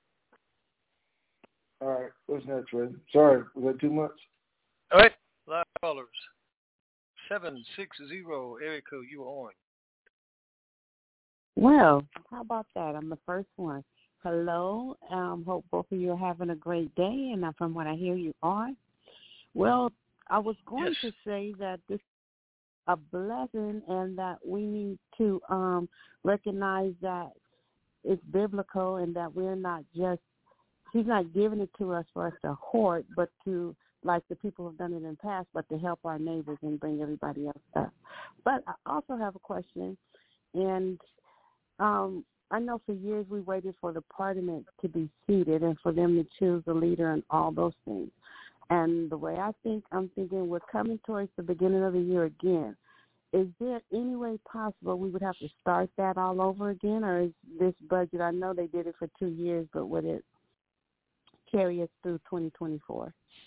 All right, what's next, Ray? Sorry, was that too much? All right, live callers. seven six zero, area code, you are on. Well, how about that? I'm the first one. Hello. Um, hope both of you are having a great day, and from what I hear, you are. Well, I was going Yes. to say that this is a blessing and that we need to um, recognize that it's biblical and that we're not just, he's not giving it to us for us to hoard, but to, like the people have done it in the past, but to help our neighbors and bring everybody else up. But I also have a question, and um, I know for years we waited for the parliament to be seated and for them to choose a leader and all those things. And the way I think, I'm thinking we're coming towards the beginning of the year again. Is there any way possible we would have to start that all over again, or is this budget, I know they did it for two years, but would it carry us through twenty twenty-four?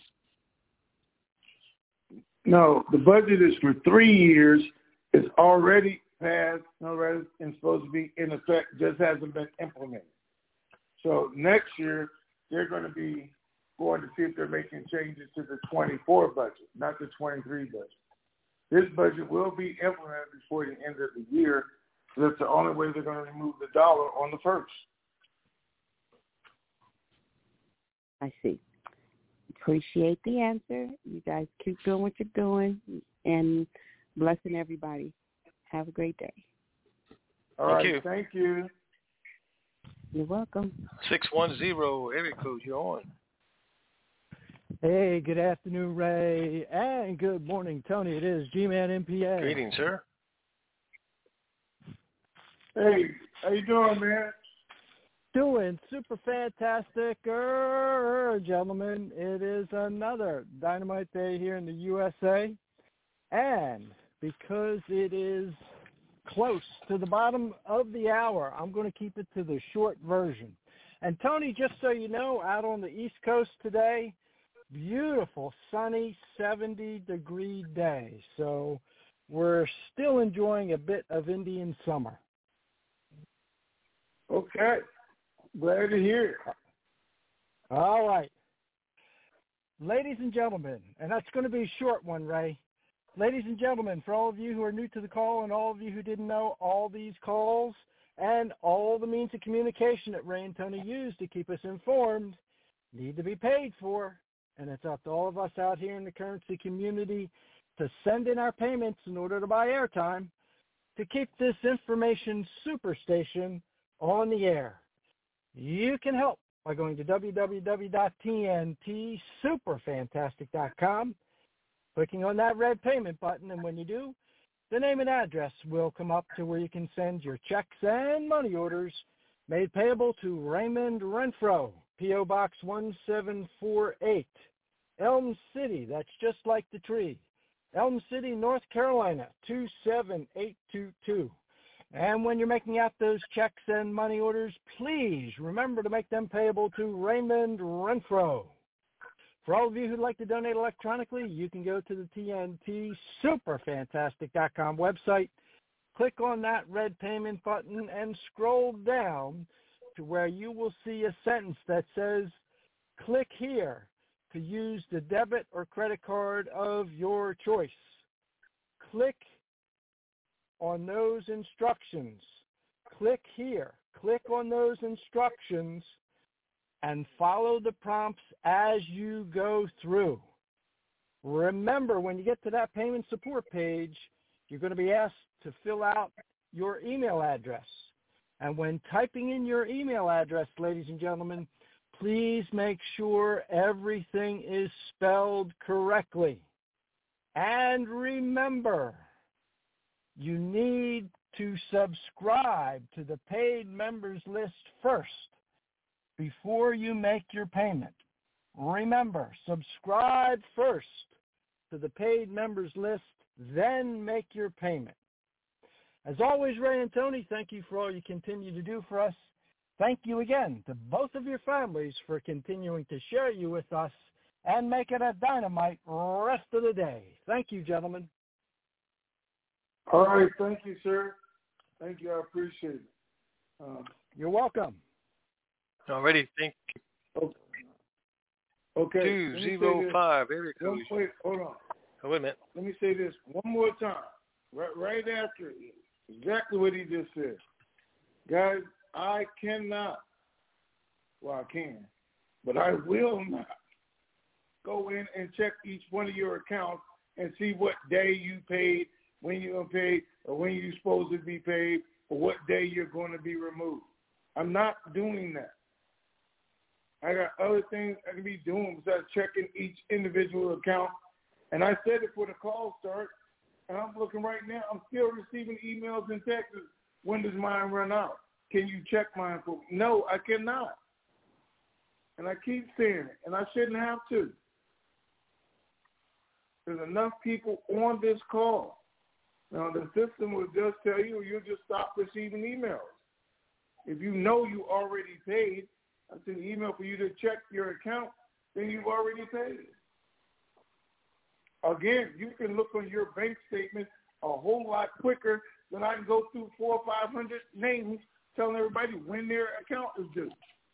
No, the budget is for three years. It's already passed, no, and supposed to be in effect, just hasn't been implemented. So next year, they're going to be going to see if they're making changes to the twenty-four budget, not the twenty-three budget. This budget will be implemented before the end of the year. So that's the only way they're going to remove the dollar on the first. I see. Appreciate the answer. You guys keep doing what you're doing and blessing everybody. Have a great day. All Thank right. you. Thank you. You're welcome. six one zero, area code, you're on. Hey, good afternoon, Ray, and good morning, Tony. It is G-Man M P A. Greetings, sir. Hey, how you doing, man? Doing super fantastic, er, gentlemen. It is another Dynamite Day here in the U S A, and because it is close to the bottom of the hour, I'm going to keep it to the short version. And, Tony, just so you know, out on the East Coast today, beautiful, sunny, seventy-degree day. So we're still enjoying a bit of Indian summer. Okay. Glad to hear it. All right. Ladies and gentlemen, and that's going to be a short one, Ray. Ladies and gentlemen, for all of you who are new to the call and all of you who didn't know, all these calls and all the means of communication that Ray and Tony use to keep us informed need to be paid for. And it's up to all of us out here in the currency community to send in our payments in order to buy airtime to keep this information superstation on the air. You can help by going to w w w dot t n t super fantastic dot com, clicking on that red payment button, and when you do, the name and address will come up to where you can send your checks and money orders made payable to Raymond Renfro, P O. Box one seven four eight, Elm City, that's just like the tree, Elm City, North Carolina, two seven eight two two. And when you're making out those checks and money orders, please remember to make them payable to Raymond Renfro. For all of you who'd like to donate electronically, you can go to the T N T super fantastic dot com website, click on that red payment button, and scroll down to where you will see a sentence that says, click here to use the debit or credit card of your choice. Click on those instructions. Click here. Click on those instructions and follow the prompts as you go through. Remember, when you get to that payment support page, you're going to be asked to fill out your email address. And when typing in your email address, ladies and gentlemen, please make sure everything is spelled correctly. And remember, you need to subscribe to the paid members list first before you make your payment. Remember, subscribe first to the paid members list, then make your payment. As always, Ray and Tony, thank you for all you continue to do for us. Thank you again to both of your families for continuing to share you with us and make it a dynamite rest of the day. Thank you, gentlemen. All right. Thank you, sir. Thank you. I appreciate it. Uh, You're welcome. Already, thank you. Okay. Two zero five, area code. One, wait, hold on. Oh, wait a minute. Let me say this one more time. Right, right after exactly what he just said. Guys, I cannot Well, I can. But I will not go in and check each one of your accounts and see what day you paid, when you're going to pay, or when you're supposed to be paid, or what day you're going to be removed. I'm not doing that. I got other things I can be doing besides checking each individual account. And I said it before the call started, and I'm looking right now. I'm still receiving emails and texts. When does mine run out? Can you check mine for me? No, I cannot. And I keep saying it, and I shouldn't have to. There's enough people on this call. Now, the system will just tell you, you'll just stop receiving emails. If you know you already paid, I send an email for you to check your account, then you've already paid. Again, you can look on your bank statement a whole lot quicker than I can go through four or five hundred names telling everybody when their account is due.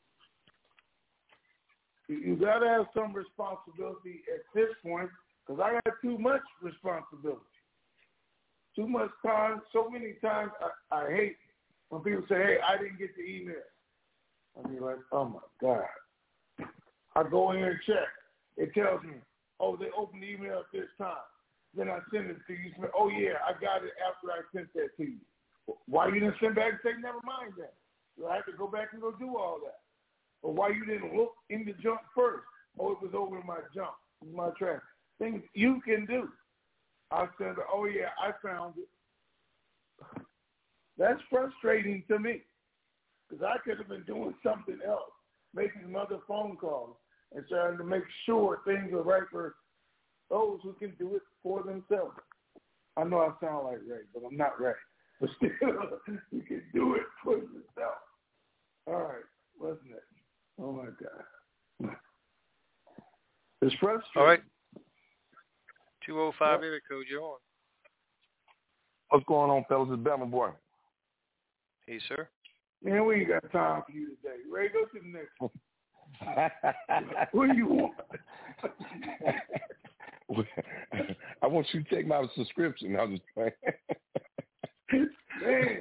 You got to have some responsibility at this point, because I got too much responsibility. Too much time. So many times I, I hate when people say, hey, I didn't get the email. I be like, oh, my God. I go in and check. It tells me, oh, they opened the email at this time. Then I send it to you. Oh, yeah, I got it after I sent that to you. Why you didn't send back and say, never mind that? So I have to go back and go do all that. Or why you didn't look in the junk first? Oh, it was over in my junk, in my trash. Things you can do. I said, oh, yeah, I found it. That's frustrating to me, because I could have been doing something else, making some other phone calls and trying to make sure things are right for those who can do it for themselves. I know I sound like Ray, but I'm not Ray. But still, you can do it for yourself. All right, what's next? Oh, my God. It's frustrating. All right. two oh five area code, you're on. What's going on, fellas? It's Bama Boy. Hey, sir. Man, we ain't got time for you today. Ray, go to the next one. What do you want? I want you to take my subscription. I was just playing. Man.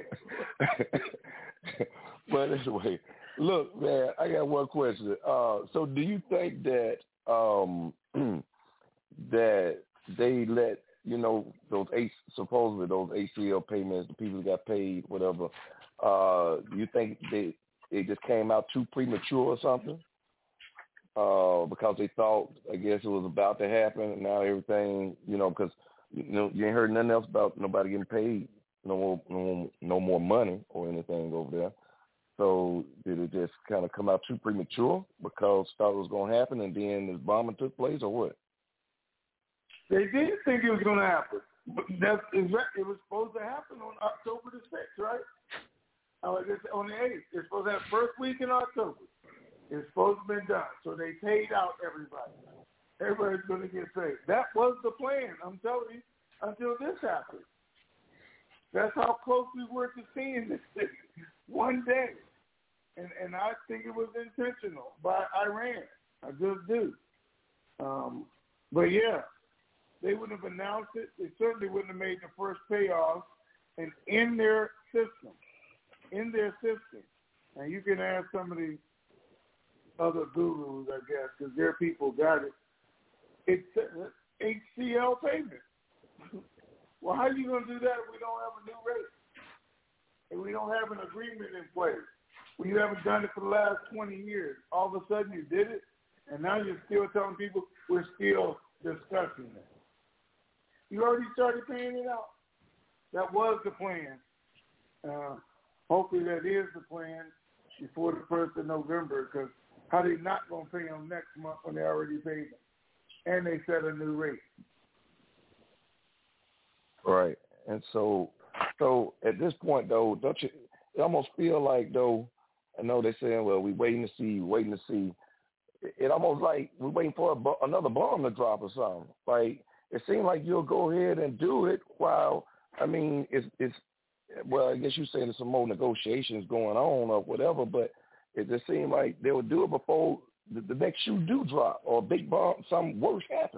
But anyway, look, man, I got one question. Uh, so do you think that um, that they let, you know, those eight, supposedly those H C L payments, the people that got paid, whatever, uh, you think they it just came out too premature or something? Uh, because they thought, I guess it was about to happen, and now everything, you know, because you know you ain't heard nothing else about nobody getting paid, no more, no, no more money or anything over there. So did it just kind of come out too premature because thought it was going to happen, and then this bombing took place, or what? They did think it was going to happen. But that's exactly, it was supposed to happen on October the sixth, right? Uh, on the eighth. It's supposed to have first week in October. It's supposed to have been done. So they paid out everybody. Everybody's going to get paid. That was the plan, I'm telling you, until this happened. That's how close we were to seeing this one day. And and I think it was intentional by Iran. I just do. Um, but, yeah, they wouldn't have announced it. They certainly wouldn't have made the first payoff. And in their system, in their system, and you can ask some of the other gurus, I guess, because their people got it, it's H C L payment. Well, how are you going to do that if we don't have a new rate? If we don't have an agreement in place? When you haven't done it for the last twenty years, all of a sudden you did it, and now you're still telling people we're still discussing it. You already started paying it out. That was the plan. Uh, hopefully that is the plan before the first of November, because how they not going to pay them next month when they already paid them? And they set a new rate. Right. And so so at this point, though, don't you it almost feel like, though, I know they're saying, well, we're waiting to see, waiting to see. It, it almost like we're waiting for a, another bomb to drop or something. Like, it seems like you'll go ahead and do it while, I mean, it's, it's well, I guess you're saying there's some more negotiations going on or whatever, but it just seemed like they would do it before the, the next shoe do drop or a big bomb, something worse happen.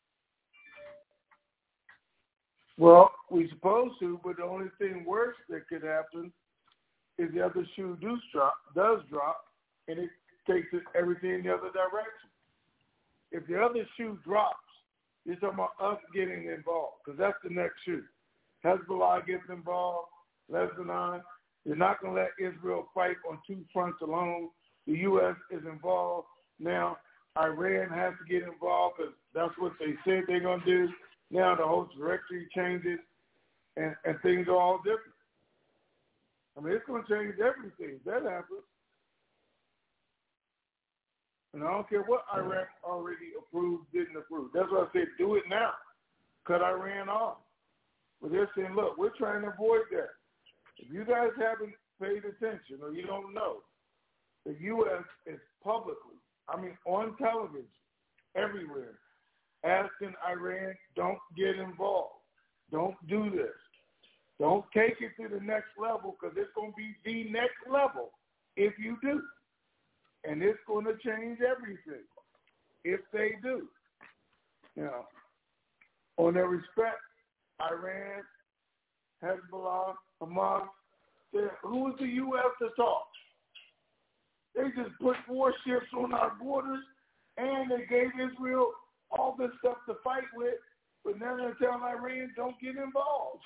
Well, we're supposed to, but the only thing worse that could happen is the other shoe do drop, does drop, and it takes it everything the other direction. If the other shoe drops, you're talking about us getting involved, because that's the next shoe. Hezbollah gets involved, Lebanon. You're not going to let Israel fight on two fronts alone. The U S is involved. Now, Iran has to get involved because that's what they said they're going to do. Now the whole directory changes, and, and things are all different. I mean, it's going to change everything. That happens. And I don't care what Iraq already approved, didn't approve. That's why I said do it now. Cut Iran off. But they're saying, look, we're trying to avoid that. If you guys haven't paid attention or you don't know, the U S is publicly, I mean, on television, everywhere, asking Iran, don't get involved. Don't do this. Don't take it to the next level, because it's going to be the next level if you do. And it's going to change everything if they do. Now, on their respect, Iran, Hezbollah, Hamas, who is the U S to talk? They just put warships on our borders, and they gave Israel all this stuff to fight with, but now they're telling Iran, don't get involved.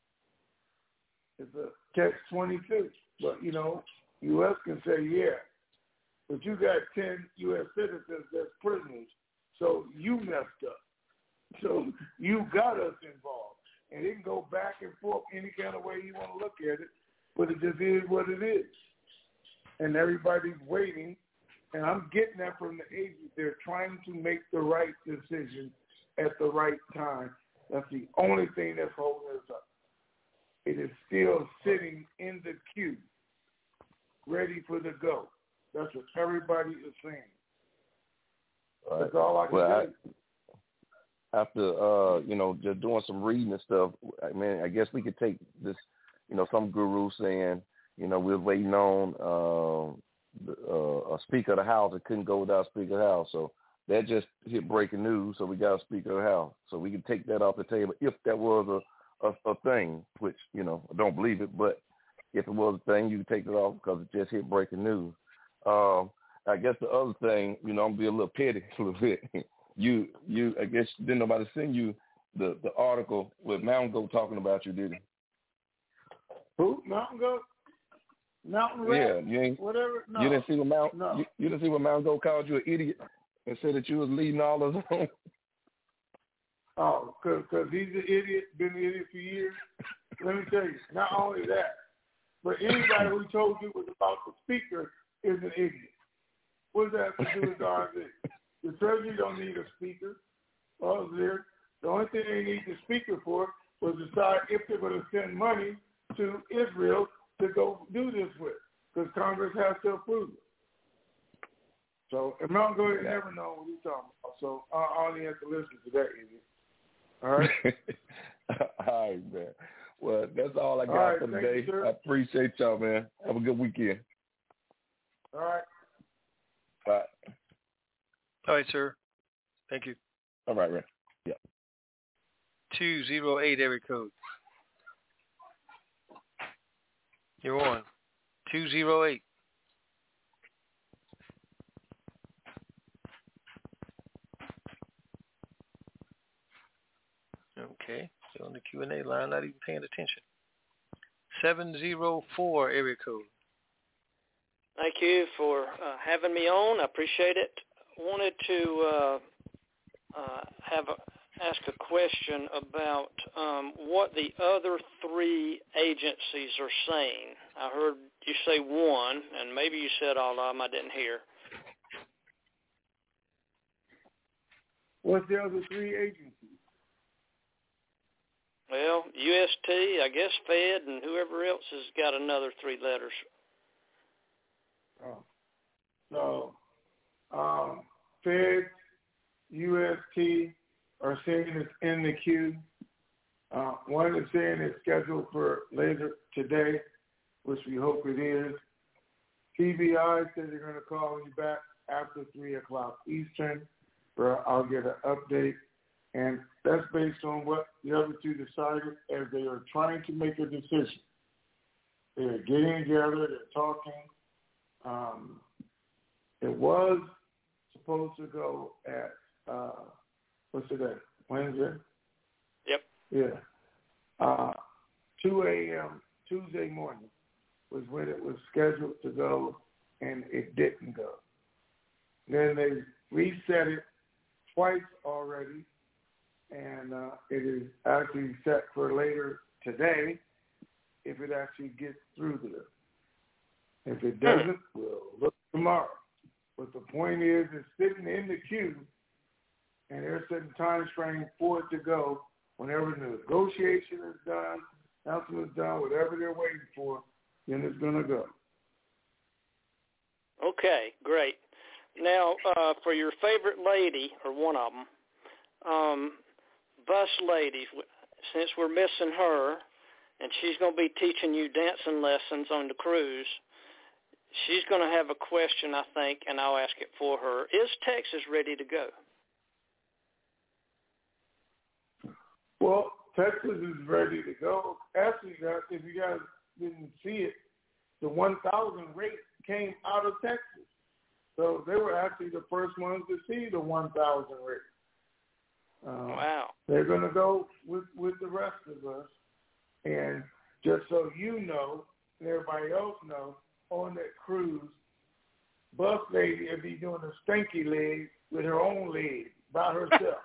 It's a catch twenty-two. But, you know, U S can say, yeah, but you got ten U S citizens that's prisoners, so you messed up. So you got us involved. And it can go back and forth any kind of way you want to look at it, but it just is what it is. And everybody's waiting, and I'm getting that from the agents. They're trying to make the right decision at the right time. That's the only thing that's holding us up. It is still sitting in the queue, ready for the go. That's what everybody is saying. Right. That's all I can well, say. I, after, uh, you know, just doing some reading and stuff, I mean, I guess we could take this, you know, some guru saying, you know, we're waiting on uh, uh, a Speaker of the House. It couldn't go without Speaker of the House. So that just hit breaking news, so we got a Speaker of the House. So we can take that off the table if that was a, a, a thing, which, you know, I don't believe it. But if it was a thing, you can take it off because it just hit breaking news. Um, I guess the other thing, you know, I'm going to be a little petty a little bit. you, you, I guess didn't nobody send you the, the article with Mountain Goat talking about you, did he? Who? Mountain Goat? Mountain Rat? Yeah, you ain't, whatever. No. You didn't see what Mount. No. You, you didn't see what Mountain Goat called you an idiot and said that you was leading all of them. Oh, because he's an idiot, been an idiot for years. Let me tell you, not only that, but anybody who told you was about the speaker is an idiot. What does that have to do with R and B? The Treasury don't need a speaker. Oh, there. The only thing they need the speaker for was decide if they're going to send money to Israel to go do this with, because Congress has to approve it. So, if I'm going to never know what he's talking about, so I only have to listen to that idiot. All right? All right, man. Well, that's all I got all right, for today. You, I appreciate y'all, man. Have a good weekend. All right. All right. All right, sir. Thank you. All right, man. Yeah. two oh eight area code. You're on. two oh eight. Okay. Still on the Q and A line, not even paying attention. seven oh four area code. Thank you for uh, having me on. I appreciate it. Wanted to uh, uh, have a, ask a question about um, what the other three agencies are saying. I heard you say one, and maybe you said all of them. I didn't hear. What's the other three agencies? Well, U S T, I guess Fed, and whoever else has got another three letters. Oh. So, um, Fed, U S T are saying it's in the queue. Uh, one is saying it's scheduled for later today, which we hope it is. T B I said they're going to call you back after three o'clock Eastern, where I'll get an update. And that's based on what the other two decided as they are trying to make a decision. They're getting together, they're talking. Um, It was supposed to go at, uh, what's today, Wednesday? Yep. Yeah. Uh, two a.m. Tuesday morning was when it was scheduled to go, and it didn't go. Then they reset it twice already, and uh, it is actually set for later today if it actually gets through there. If it doesn't, we'll look tomorrow. But the point is, it's sitting in the queue, and there's a certain time frame for it to go. Whenever the negotiation is done, announcement is done, whatever they're waiting for, then it's going to go. Okay, great. Now, uh, for your favorite lady, or one of them, um, Bus Lady, since we're missing her, and she's going to be teaching you dancing lessons on the cruise, she's going to have a question, I think, and I'll ask it for her. Is Texas ready to go? Well, Texas is ready to go. Actually, guys, if you guys didn't see it, the one thousand rate came out of Texas. So they were actually the first ones to see the one thousand rate. Um, wow. They're going to go with, with the rest of us. And just so you know, and everybody else knows, on that cruise, Bus Lady will be doing a stinky leg with her own leg by herself.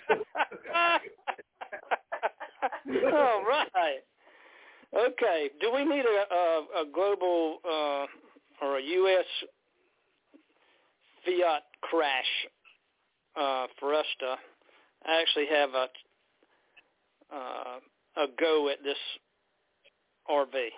All right. Okay. Do we need a, a, a global uh, or a U S fiat crash uh, for us to actually have a uh, a go at this R V?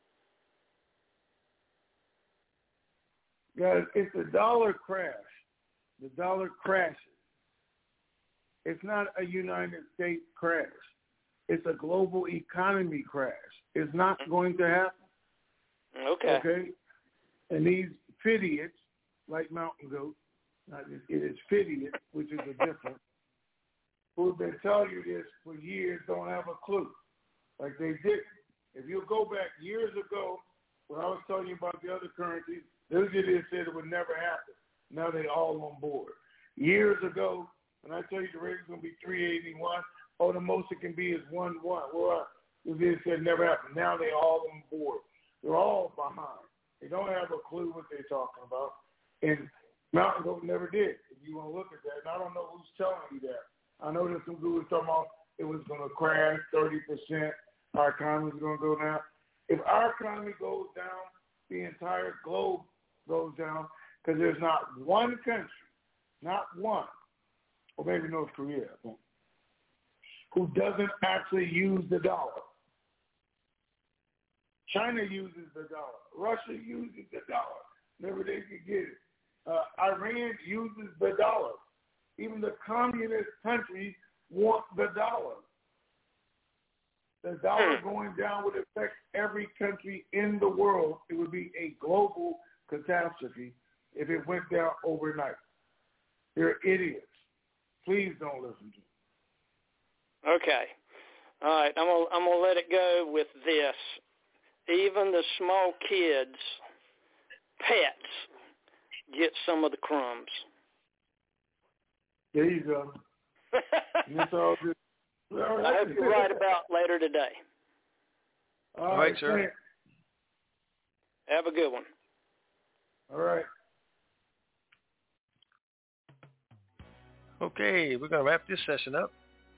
Guys, if the dollar crash, the dollar crashes. It's not a United States crash. It's a global economy crash. It's not going to happen. Okay. Okay? And these fidiots, like Mountain Goat, not just, it is fidiot, which is a difference, who have been telling you this for years don't have a clue. Like they did. If you go back years ago, when I was telling you about the other currencies, those idiots said it would never happen. Now they all on board. Years ago, when I tell you the rate is going to be three eighty-one, oh, the most it can be is one one. Well, those idiots said it never happened. Now they all on board. They're all behind. They don't have a clue what they're talking about. And Mountain Goat never did, if you want to look at that. And I don't know who's telling you that. I know there's some dudes talking about it was going to crash thirty percent. Our economy is going to go down. If our economy goes down, the entire globe goes down because there's not one country, not one, or maybe North Korea, I think, who doesn't actually use the dollar. China uses the dollar. Russia uses the dollar. Whenever they can get it. Uh, Iran uses the dollar. Even the communist countries want the dollar. The dollar going down would affect every country in the world. It would be a global catastrophe if it went down overnight. They're idiots. Please don't listen to them. Okay. All right. I'm gonna I'm gonna let it go with this. Even the small kids' pets get some of the crumbs. There you go. It's all good. All right. I hope you're right about later today. All, all right, right, sir. Thanks. Have a good one. All right. Okay, we're going to wrap this session up.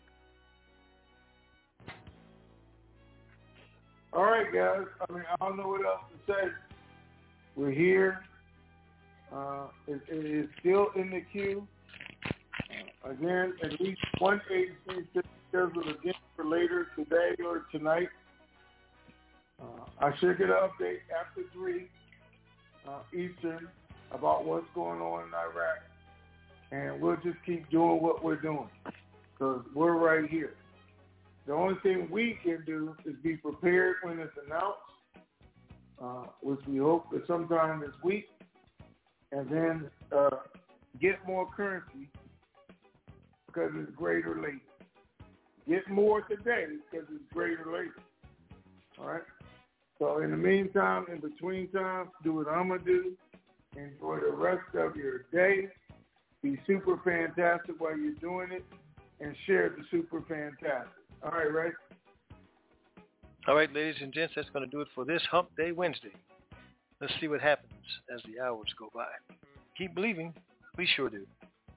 All right, guys. I mean, I don't know what else to say. We're here. Uh, it, it is still in the queue. Uh, again, at least one agency is scheduled again for later today or tonight. Uh, I should get an update after three uh, Eastern about what's going on in Iraq. And we'll just keep doing what we're doing because we're right here. The only thing we can do is be prepared when it's announced, uh, which we hope that sometime this week, and then uh, get more currency because it's greater later. Get more today because it's greater later. All right? So in the meantime, in between time, do what I'm going to do. Enjoy the rest of your day. Be super fantastic while you're doing it, and share the super fantastic. All right, Ray? All right, ladies and gents, that's going to do it for this Hump Day Wednesday. Let's see what happens as the hours go by. Keep believing. We sure do.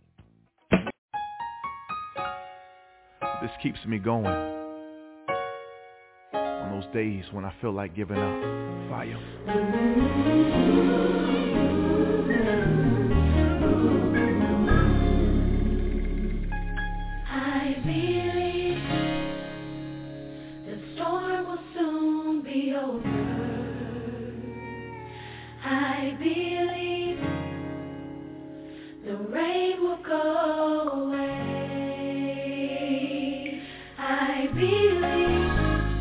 This keeps me going on those days when I feel like giving up. Fire. I believe the storm will soon be over. I believe the rain will go away. I believe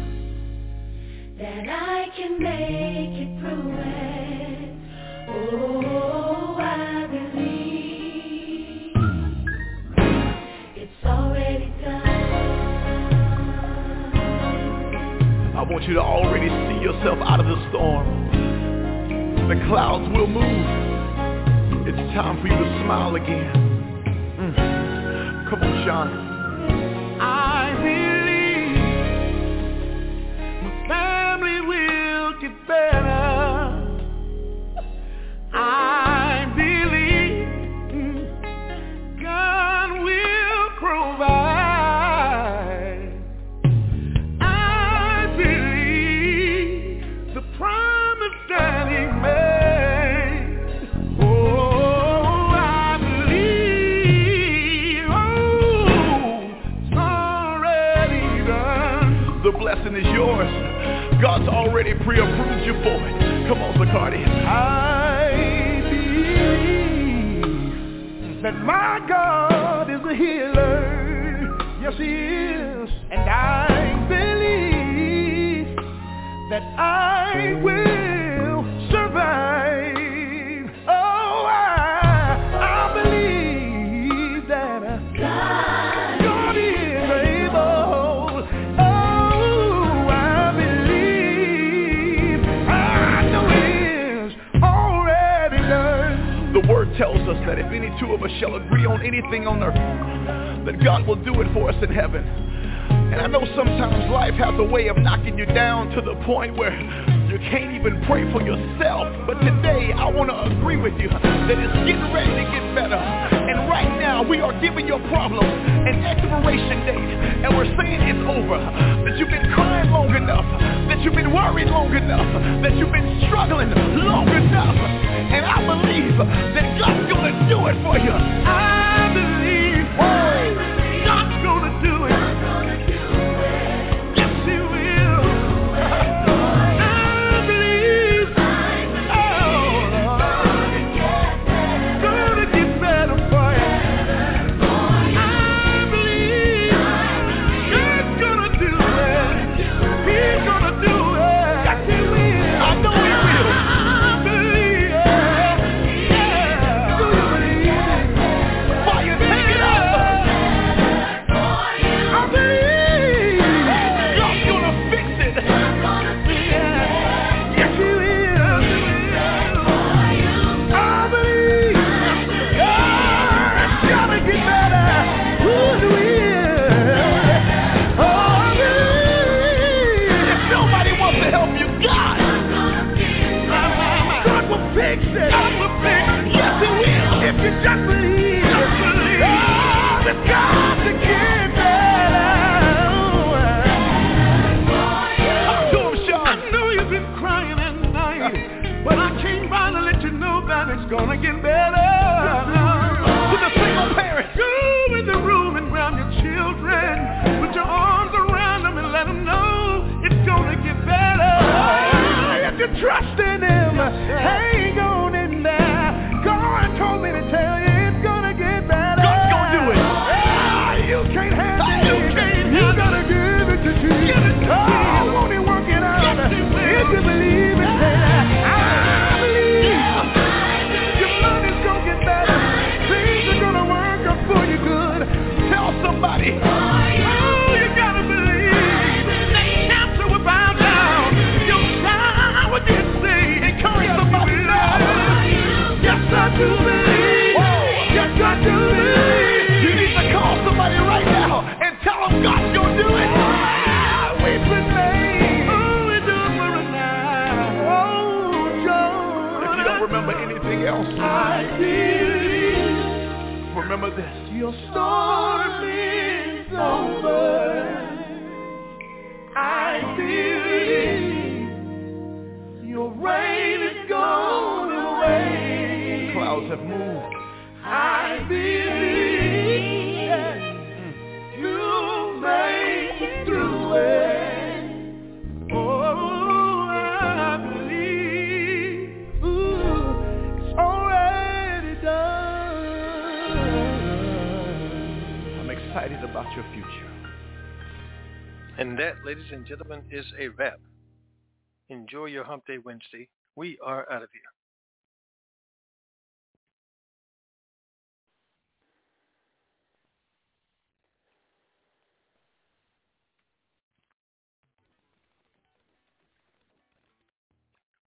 that I can make it through it. Oh, I believe it's already done. I want you to already see yourself out of the storm. The clouds will move. It's time for you to smile again. Mm. Come on, Sean. I believe my family will get better. I believe mm, God will provide. I believe the promise that He made. Oh, I believe. Oh, it's already done. The blessing is yours. God's already pre-approved you for it. Come on, Bacardi. I believe that my God is a healer. Yes, He is. And I believe that I will survive. Oh, I, I believe that God, God is able. Oh, I believe. I know He is already done. The Word tells us that if any two of us shall agree on anything on earth, that God will do it for us in heaven. And I know sometimes life has a way of knocking you down to the point where you can't even pray for yourself. But today I want to agree with you that it's getting ready to get better. And right now we are giving your problem an expiration date. And we're saying it's over. That you've been crying long enough. That you've been worried long enough. That you've been struggling long enough. And I believe that God's going to do it for you. I believe God's going to do it. Just believe, just believe. Oh, it's got to get better. Talk to him, Sean. I know you've been crying at night, but I came by to let you know that it's gonna get better. To the single parents, go in the room and grab your children, put your arms around them and let them know it's gonna get better. If you trust in Him, hang on in there. God told me to tell you it's gonna get better. God's gonna do it. Ah, you can't have it. You can't. You gotta give it to Jesus. Oh, won't He work it out? Yes, He will. If you believe it, I believe. Your money's gonna get better. Things are gonna work out for you good. Tell somebody. Oh, you gotta believe. That cancer will bow down. Your child will get sick. remember anything else. I believe. Remember this. Your storm is over. I believe. Your rain is gone away. Clouds have moved. I believe that you made it through it. Oh, I believe. Ooh, it's already done. I'm excited about your future. And that, ladies and gentlemen, is a wrap. Enjoy your Hump Day Wednesday. We are out of here.